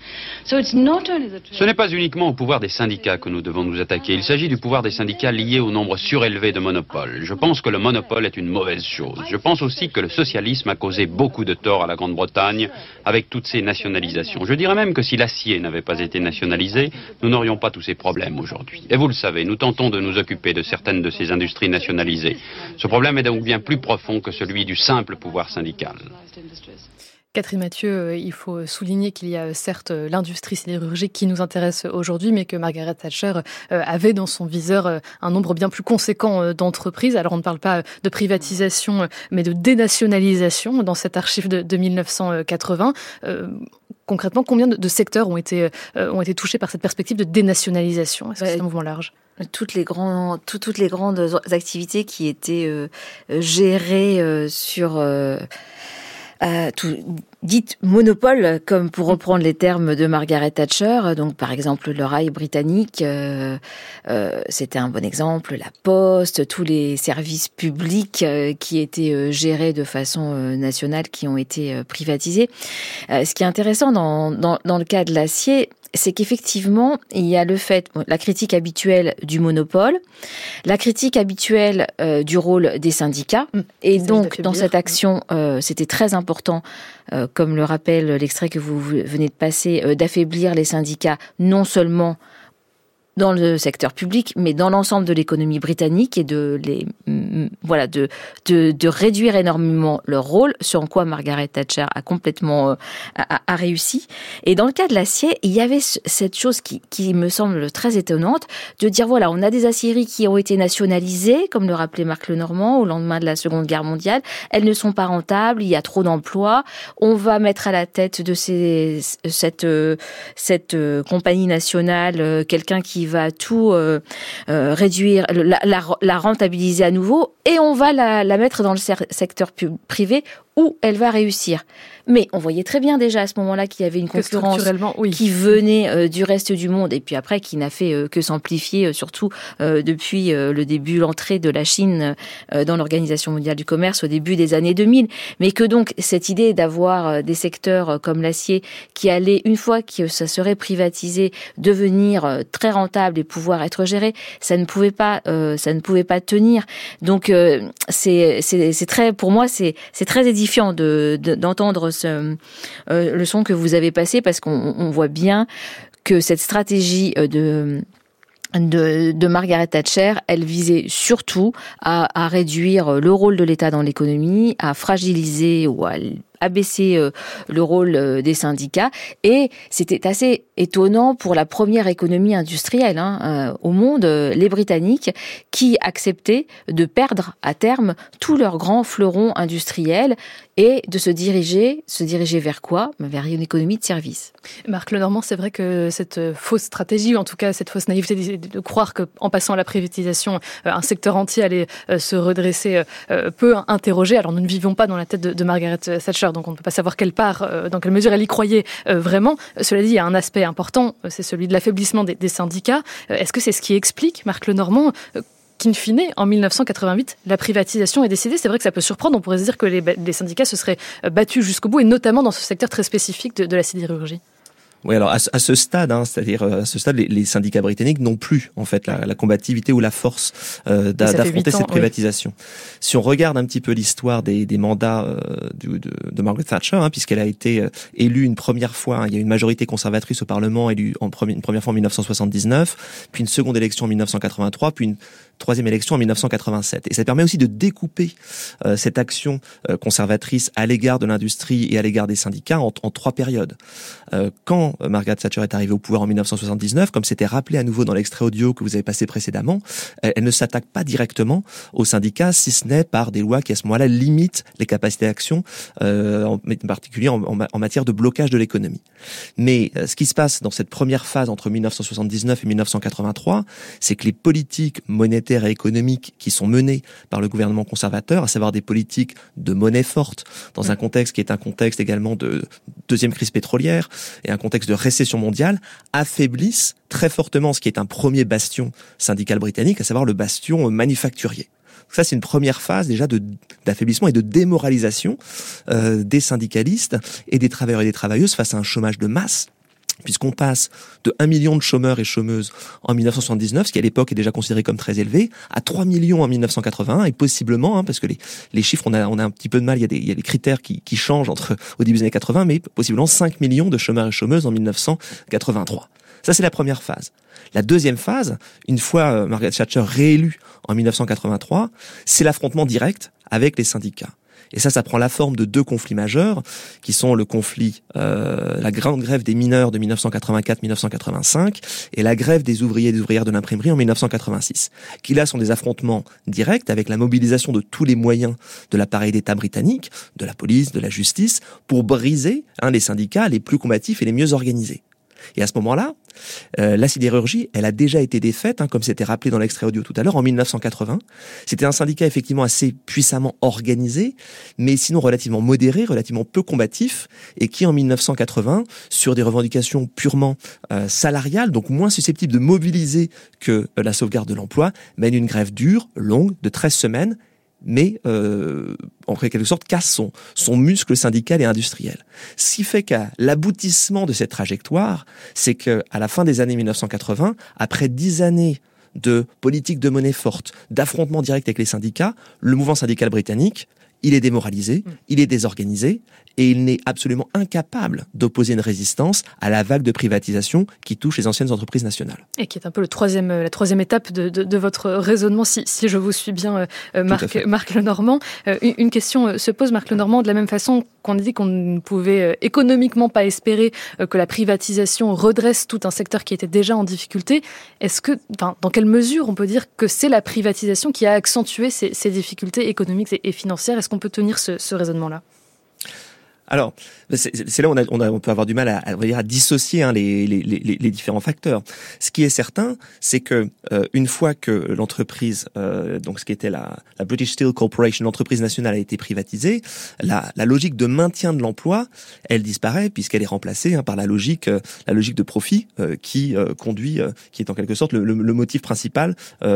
Ce n'est pas uniquement au pouvoir des syndicats que nous devons nous attaquer. Il s'agit du pouvoir des syndicats lié au nombre surélevé de monopoles. Je pense que le monopole est une mauvaise chose. Je pense aussi que le socialisme a causé beaucoup de tort à la Grande-Bretagne avec toutes ces nationalisations. Je dirais même que si l'acier n'avait pas été nationalisé, nous n'aurions pas tous ces problèmes aujourd'hui. Et vous le savez, nous tentons de nous occuper de certaines de ces industries nationalisées. Ce problème est donc bien plus profond que celui du simple pouvoir syndical. Catherine Mathieu, il faut souligner qu'il y a certes l'industrie sidérurgique qui nous intéresse aujourd'hui, mais que Margaret Thatcher avait dans son viseur un nombre bien plus conséquent d'entreprises. Alors on ne parle pas de privatisation, mais de dénationalisation dans cette archive de, de mille neuf cent quatre-vingts. Euh, concrètement, combien de, de secteurs ont été, euh, ont été touchés par cette perspective de dénationalisation? Est-ce que c'est un mouvement large? Toutes les, grands, tout, toutes les grandes activités qui étaient euh, gérées euh, sur... Euh Euh, tout, dites monopole, comme pour reprendre les termes de Margaret Thatcher. Donc, par exemple, le rail britannique, euh, euh, c'était un bon exemple. La poste, tous les services publics euh, qui étaient euh, gérés de façon euh, nationale, qui ont été euh, privatisés. Euh, ce qui est intéressant dans, dans, dans le cas de l'acier, c'est qu'effectivement, il y a le fait, bon, la critique habituelle du monopole, la critique habituelle euh, du rôle des syndicats. Mmh. Et les donc, dans cette action, euh, c'était très important, euh, comme le rappelle l'extrait que vous venez de passer, euh, d'affaiblir les syndicats, non seulement dans le secteur public, mais dans l'ensemble de l'économie britannique et de les, voilà, de, de, de réduire énormément leur rôle, sur quoi Margaret Thatcher a complètement, euh, a, a réussi. Et dans le cas de l'acier, il y avait cette chose qui, qui me semble très étonnante, de dire voilà, on a des aciéries qui ont été nationalisées, comme le rappelait Marc Lenormand, au lendemain de la Seconde Guerre mondiale. Elles ne sont pas rentables, il y a trop d'emplois. On va mettre à la tête de ces, cette, cette compagnie nationale quelqu'un qui va tout euh, euh, réduire, la, la, la rentabiliser à nouveau, et on va la, la mettre dans le secteur privé où elle va réussir. Mais on voyait très bien déjà à ce moment-là qu'il y avait une concurrence oui. qui venait euh, du reste du monde, et puis après qui n'a fait euh, que s'amplifier, euh, surtout euh, depuis euh, le début, l'entrée de la Chine euh, dans l'Organisation mondiale du commerce au début des années deux mille. Mais que donc cette idée d'avoir euh, des secteurs euh, comme l'acier qui allaient, une fois que ça serait privatisé, devenir euh, très rentable et pouvoir être géré, ça ne pouvait pas, euh, ça ne pouvait pas tenir. Donc euh, c'est, c'est, c'est très, pour moi, c'est, c'est très édifiant de, de, d'entendre ce, euh, le son que vous avez passé, parce qu'on on voit bien que cette stratégie de De, de Margaret Thatcher, elle visait surtout à, à réduire le rôle de l'État dans l'économie, à fragiliser ou à abaisser euh, le rôle euh, des syndicats. Et c'était assez étonnant pour la première économie industrielle hein, euh, au monde, euh, les Britanniques, qui acceptaient de perdre à terme tous leurs grands fleurons industriels et de se diriger, se diriger vers quoi ? Vers une économie de services. Marc Lenormand, c'est vrai que cette fausse stratégie, ou en tout cas cette fausse naïveté de, de croire qu'en passant à la privatisation, un secteur entier allait se redresser, peut interroger. Alors nous ne vivions pas dans la tête de, de Margaret Thatcher, donc on ne peut pas savoir quelle part, dans quelle mesure elle y croyait vraiment. Cela dit, il y a un aspect important, c'est celui de l'affaiblissement des, des syndicats. Est-ce que c'est ce qui explique, Marc Lenormand, qu'in fine, en dix-neuf cent quatre-vingt-huit, la privatisation est décidée? C'est vrai que ça peut surprendre, on pourrait se dire que les, les syndicats se seraient battus jusqu'au bout, et notamment dans ce secteur très spécifique de, de la sidérurgie. Oui, alors à, à ce stade, hein, c'est-à-dire à ce stade, les, les syndicats britanniques n'ont plus en fait la, la combativité ou la force euh, d'a, d'affronter cette privatisation. Oui. Si on regarde un petit peu l'histoire des, des mandats euh, de, de, de Margaret Thatcher, hein, puisqu'elle a été euh, élue une première fois, hein, il y a une majorité conservatrice au Parlement, élue en premier, une première fois en dix-neuf cent soixante-dix-neuf, puis une seconde élection en dix-neuf cent quatre-vingt-trois, puis une troisième élection en dix-neuf cent quatre-vingt-sept. Et ça permet aussi de découper euh, cette action euh, conservatrice à l'égard de l'industrie et à l'égard des syndicats en, en trois périodes. Euh, quand Margaret Thatcher est arrivée au pouvoir en dix-neuf cent soixante-dix-neuf, comme c'était rappelé à nouveau dans l'extrait audio que vous avez passé précédemment, elle, elle ne s'attaque pas directement aux syndicats, si ce n'est par des lois qui à ce moment-là limitent les capacités d'action, euh, en, en particulier en, en, en matière de blocage de l'économie. Mais euh, ce qui se passe dans cette première phase entre dix-neuf cent soixante-dix-neuf et dix-neuf cent quatre-vingt-trois, c'est que les politiques monétaires et économiques qui sont menées par le gouvernement conservateur, à savoir des politiques de monnaie forte, dans un contexte qui est un contexte également de deuxième crise pétrolière et un contexte de récession mondiale, affaiblissent très fortement ce qui est un premier bastion syndical britannique, à savoir le bastion manufacturier. Ça, c'est une première phase déjà de, d'affaiblissement et de démoralisation euh, des syndicalistes et des travailleurs et des travailleuses face à un chômage de masse, puisqu'on passe de un million de chômeurs et chômeuses en dix-neuf cent soixante-dix-neuf, ce qui à l'époque est déjà considéré comme très élevé, à trois millions en dix-neuf cent quatre-vingt-un, et possiblement, hein, parce que les, les chiffres, on a, on a un petit peu de mal, il y a des, il y a des critères qui, qui changent entre au début des années quatre-vingts, mais possiblement cinq millions de chômeurs et chômeuses en dix-neuf cent quatre-vingt-trois. Ça, c'est la première phase. La deuxième phase, une fois euh, Margaret Thatcher réélue en dix-neuf cent quatre-vingt-trois, c'est l'affrontement direct avec les syndicats. Et ça, ça prend la forme de deux conflits majeurs, qui sont le conflit, euh, la grande grève des mineurs de dix-neuf cent quatre-vingt-quatre à dix-neuf cent quatre-vingt-cinq, et la grève des ouvriers et des ouvrières de l'imprimerie en dix-neuf cent quatre-vingt-six, qui là sont des affrontements directs avec la mobilisation de tous les moyens de l'appareil d'État britannique, de la police, de la justice, pour briser hein, les syndicats les plus combatifs et les mieux organisés. Et à ce moment-là, euh, la sidérurgie, elle a déjà été défaite, hein, comme c'était rappelé dans l'extrait audio tout à l'heure, en dix-neuf cent quatre-vingts. C'était un syndicat effectivement assez puissamment organisé, mais sinon relativement modéré, relativement peu combatif, et qui en dix-neuf cent quatre-vingts, sur des revendications purement euh, salariales, donc moins susceptibles de mobiliser que euh, la sauvegarde de l'emploi, mène une grève dure, longue, de treize semaines, mais euh, en quelque sorte casse son, son muscle syndical et industriel. Ce qui fait qu'à l'aboutissement de cette trajectoire, c'est qu'à la fin des années dix-neuf cent quatre-vingts, après dix années de politique de monnaie forte, d'affrontement direct avec les syndicats, le mouvement syndical britannique, il est démoralisé, il est désorganisé, et il n'est absolument incapable d'opposer une résistance à la vague de privatisation qui touche les anciennes entreprises nationales. Et qui est un peu le troisième, la troisième étape de, de, de votre raisonnement, si, si je vous suis bien, euh, Marc, Marc Lenormand. Euh, une, une question se pose, Marc Lenormand, de la même façon qu'on a dit qu'on ne pouvait euh, économiquement pas espérer euh, que la privatisation redresse tout un secteur qui était déjà en difficulté. Est-ce que, enfin, dans quelle mesure on peut dire que c'est la privatisation qui a accentué ces, ces difficultés économiques et, et financières? Est-ce qu'on peut tenir ce, ce raisonnement-là? Alors, c'est, c'est là où on, a, on, a, on peut avoir du mal à, à, à dissocier hein, les, les, les, les différents facteurs. Ce qui est certain, c'est que euh, une fois que l'entreprise, euh, donc ce qui était la, la British Steel Corporation, l'entreprise nationale a été privatisée, la, la logique de maintien de l'emploi, elle disparaît puisqu'elle est remplacée hein, par la logique, euh, la logique de profit euh, qui euh, conduit, euh, qui est en quelque sorte le, le, le motif principal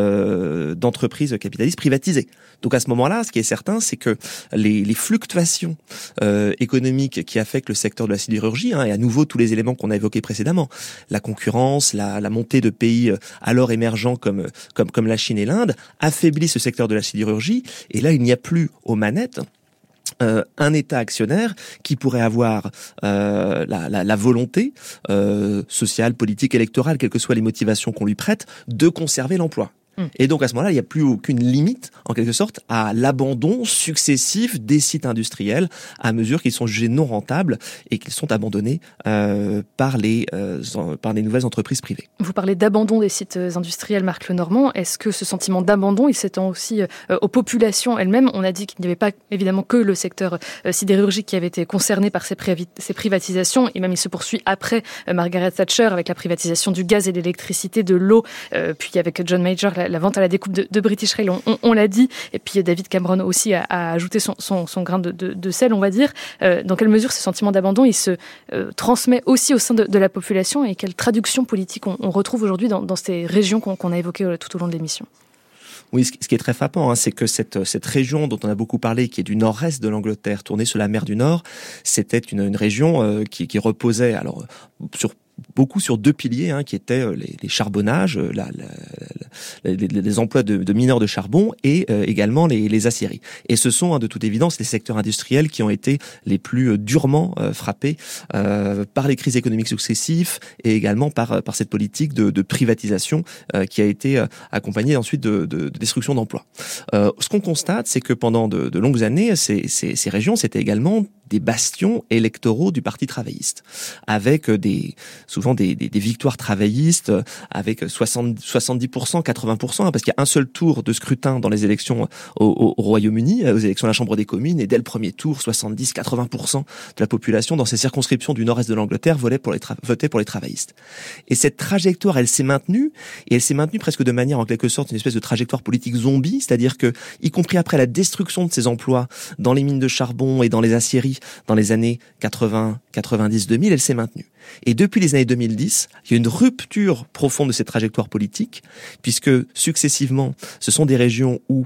euh, d'entreprises capitalistes privatisées. Donc à ce moment-là, ce qui est certain, c'est que les, les fluctuations euh, économiques qui affectent le secteur de la sidérurgie, hein, et à nouveau tous les éléments qu'on a évoqués précédemment, la concurrence, la, la montée de pays alors émergents comme, comme, comme la Chine et l'Inde, affaiblissent ce secteur de la sidérurgie, et là il n'y a plus aux manettes Euh, un État actionnaire qui pourrait avoir euh, la, la, la volonté euh, sociale, politique, électorale, quelles que soient les motivations qu'on lui prête, de conserver l'emploi. Et donc à ce moment-là, il n'y a plus aucune limite, en quelque sorte, à l'abandon successif des sites industriels à mesure qu'ils sont jugés non rentables et qu'ils sont abandonnés euh, par les euh, par les nouvelles entreprises privées. Vous parlez d'abandon des sites industriels, Marc Lenormand. Est-ce que ce sentiment d'abandon, il s'étend aussi euh, aux populations elles-mêmes? On a dit qu'il n'y avait pas évidemment que le secteur euh, sidérurgique qui avait été concerné par ces, prévi- ces privatisations, et même il se poursuit après euh, Margaret Thatcher avec la privatisation du gaz et de l'électricité, de l'eau, euh, puis avec John Major, la, la vente à la découpe de, de British Rail, on, on, on l'a dit, et puis David Cameron aussi a, a ajouté son, son, son grain de, de, de sel, on va dire. Euh, dans quelle mesure ce sentiment d'abandon, il se euh, transmet aussi au sein de, de la population, et quelle traduction politique on, on retrouve aujourd'hui dans, dans ces régions qu'on, qu'on a évoquées tout au long de l'émission? Oui, ce qui est très frappant, hein, c'est que cette, cette région dont on a beaucoup parlé, qui est du nord-est de l'Angleterre, tournée sur la mer du Nord, c'était une, une région euh, qui, qui reposait alors sur beaucoup sur deux piliers, hein, qui étaient les, les charbonnages, la, la, la, les, les emplois de, de mineurs de charbon et euh, également les, les aciéries. Et ce sont, hein, de toute évidence, les secteurs industriels qui ont été les plus durement euh, frappés euh, par les crises économiques successives et également par, par cette politique de, de privatisation euh, qui a été euh, accompagnée ensuite de, de, de destruction d'emplois. Euh, ce qu'on constate, c'est que pendant de, de longues années, ces, ces, ces régions, c'était également des bastions électoraux du Parti travailliste, avec des souvent des, des, des victoires travaillistes, avec soixante, soixante-dix pour cent, quatre-vingts pour cent, parce qu'il y a un seul tour de scrutin dans les élections au, au, au Royaume-Uni, aux élections à la Chambre des communes, et dès le premier tour, soixante-dix à quatre-vingts pour cent de la population dans ces circonscriptions du nord-est de l'Angleterre votait pour les, tra- votait pour les travaillistes. Et cette trajectoire, elle s'est maintenue, et elle s'est maintenue presque de manière, en quelque sorte, une espèce de trajectoire politique zombie, c'est-à-dire que, y compris après la destruction de ces emplois dans les mines de charbon et dans les aciéries, dans les années quatre-vingts, quatre-vingt-dix, deux mille, elle s'est maintenue. Et depuis les années deux mille dix, il y a une rupture profonde de cette trajectoire politique, puisque successivement, ce sont des régions où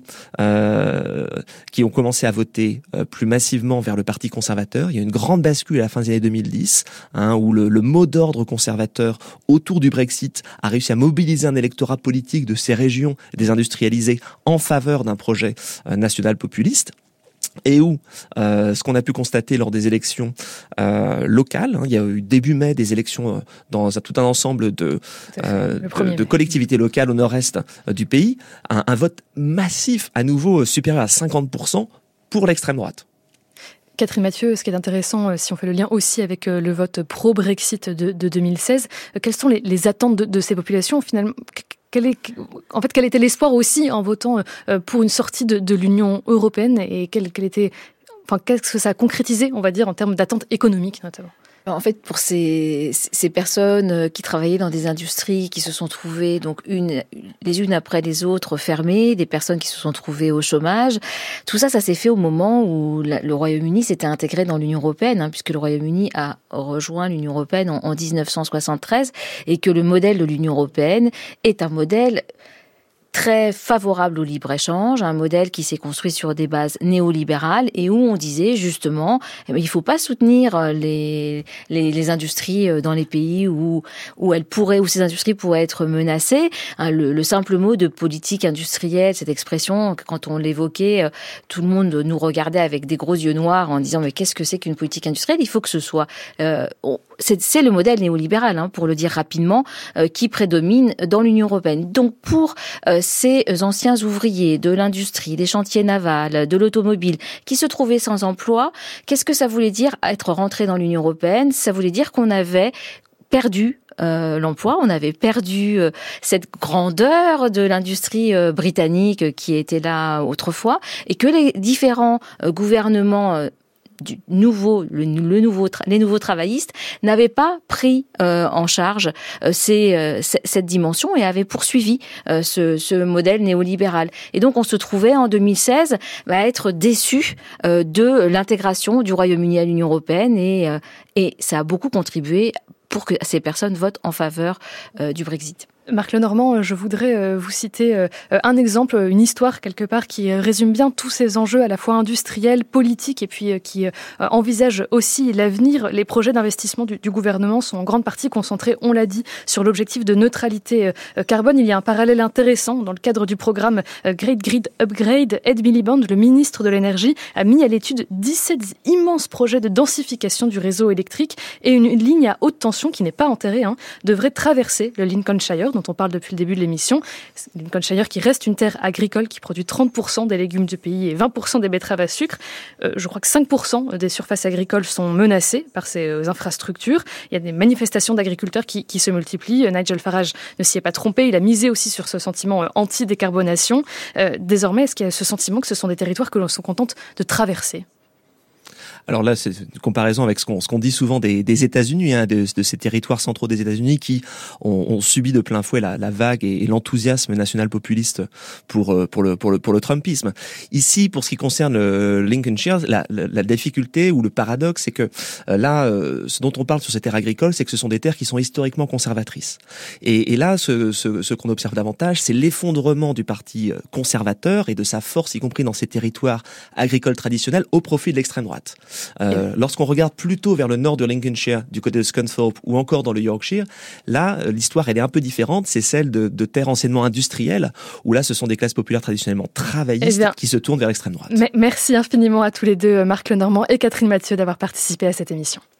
euh, qui ont commencé à voter euh, plus massivement vers le Parti conservateur. Il y a une grande bascule à la fin des années deux mille dix, hein, où le, le mot d'ordre conservateur autour du Brexit a réussi à mobiliser un électorat politique de ces régions désindustrialisées en faveur d'un projet euh, national populiste. Et où euh, ce qu'on a pu constater lors des élections euh, locales, hein, il y a eu début mai des élections euh, dans un, tout un ensemble de, euh, de, de collectivités locales au nord-est euh, du pays, un, un vote massif, à nouveau euh, supérieur à cinquante pour cent pour l'extrême droite. Catherine Mathieu, ce qui est intéressant, si on fait le lien aussi avec le vote pro-Brexit de, de deux mille seize, quelles sont les, les attentes de, de ces populations finalement? Quel est, en fait, quel était l'espoir aussi en votant pour une sortie de, de l'Union européenne, et quel, quel était, enfin, qu'est-ce que ça a concrétisé, on va dire, en termes d'attentes économiques notamment? En fait, pour ces, ces personnes qui travaillaient dans des industries qui se sont trouvées donc une, les unes après les autres fermées, des personnes qui se sont trouvées au chômage, tout ça, ça s'est fait au moment où la, le Royaume-Uni s'était intégré dans l'Union européenne, hein, puisque le Royaume-Uni a rejoint l'Union européenne en, en dix-neuf cent soixante-treize, et que le modèle de l'Union européenne est un modèle très favorable au libre-échange, un modèle qui s'est construit sur des bases néolibérales, et où on disait justement, eh bien, il ne faut pas soutenir les, les, les industries dans les pays où, où elles pourraient, où ces industries pourraient être menacées. Le, le simple mot de politique industrielle, cette expression, quand on l'évoquait, tout le monde nous regardait avec des gros yeux noirs en disant mais qu'est-ce que c'est qu'une politique industrielle? Il faut que ce soit euh, on, c'est, c'est le modèle néolibéral, hein, pour le dire rapidement, euh, qui prédomine dans l'Union européenne. Donc pour euh, ces anciens ouvriers de l'industrie, des chantiers navals, de l'automobile, qui se trouvaient sans emploi, qu'est-ce que ça voulait dire être rentré dans l'Union européenne? Ça voulait dire qu'on avait perdu Euh, l'emploi, on avait perdu euh, cette grandeur de l'industrie euh, britannique qui était là autrefois, et que les différents euh, gouvernements euh, du nouveau, le, le nouveau, les nouveaux travaillistes n'avaient pas pris euh, en charge euh, ces, euh, cette dimension et avaient poursuivi euh, ce, ce modèle néolibéral. Et donc on se trouvait en deux mille seize bah, à être déçus euh, de l'intégration du Royaume-Uni à l'Union européenne et, euh, et ça a beaucoup contribué pour que ces personnes votent en faveur euh, du Brexit. Marc Lenormand, je voudrais vous citer un exemple, une histoire quelque part qui résume bien tous ces enjeux à la fois industriels, politiques et puis qui envisage aussi l'avenir. Les projets d'investissement du, du gouvernement sont en grande partie concentrés, on l'a dit, sur l'objectif de neutralité carbone. Il y a un parallèle intéressant dans le cadre du programme Great Grid Upgrade. Ed Miliband, le ministre de l'Énergie, a mis à l'étude dix-sept immenses projets de densification du réseau électrique et une ligne à haute tension qui n'est pas enterrée, hein, devrait traverser le Lincolnshire, dont on parle depuis le début de l'émission. Lincolnshire qui reste une terre agricole qui produit trente pour cent des légumes du pays et vingt pour cent des betteraves à sucre. Euh, je crois que cinq pour cent des surfaces agricoles sont menacées par ces euh, infrastructures. Il y a des manifestations d'agriculteurs qui, qui se multiplient. Nigel Farage ne s'y est pas trompé. Il a misé aussi sur ce sentiment euh, anti-décarbonation. Euh, désormais, est-ce qu'il y a ce sentiment que ce sont des territoires que l'on se contente de traverser ? Alors là, c'est une comparaison avec ce qu'on, ce qu'on dit souvent des, des États-Unis, hein, de, de ces territoires centraux des États-Unis qui ont, ont subi de plein fouet la, la vague et, et l'enthousiasme national-populiste pour pour le pour le pour le Trumpisme. Ici, pour ce qui concerne le Lincolnshire, la, la, la difficulté ou le paradoxe, c'est que euh, là, euh, ce dont on parle sur ces terres agricoles, c'est que ce sont des terres qui sont historiquement conservatrices. Et, et là, ce, ce, ce qu'on observe davantage, c'est l'effondrement du parti conservateur et de sa force, y compris dans ces territoires agricoles traditionnels, au profit de l'extrême droite. Euh, lorsqu'on regarde plutôt vers le nord de Lincolnshire, du côté de Scunthorpe ou encore dans le Yorkshire, là, l'histoire elle est un peu différente. C'est celle de, de terres anciennement industrielles, où là, ce sont des classes populaires traditionnellement travaillistes eh bien, qui se tournent vers l'extrême droite. Mais merci infiniment à tous les deux, Marc Lenormand et Catherine Mathieu, d'avoir participé à cette émission.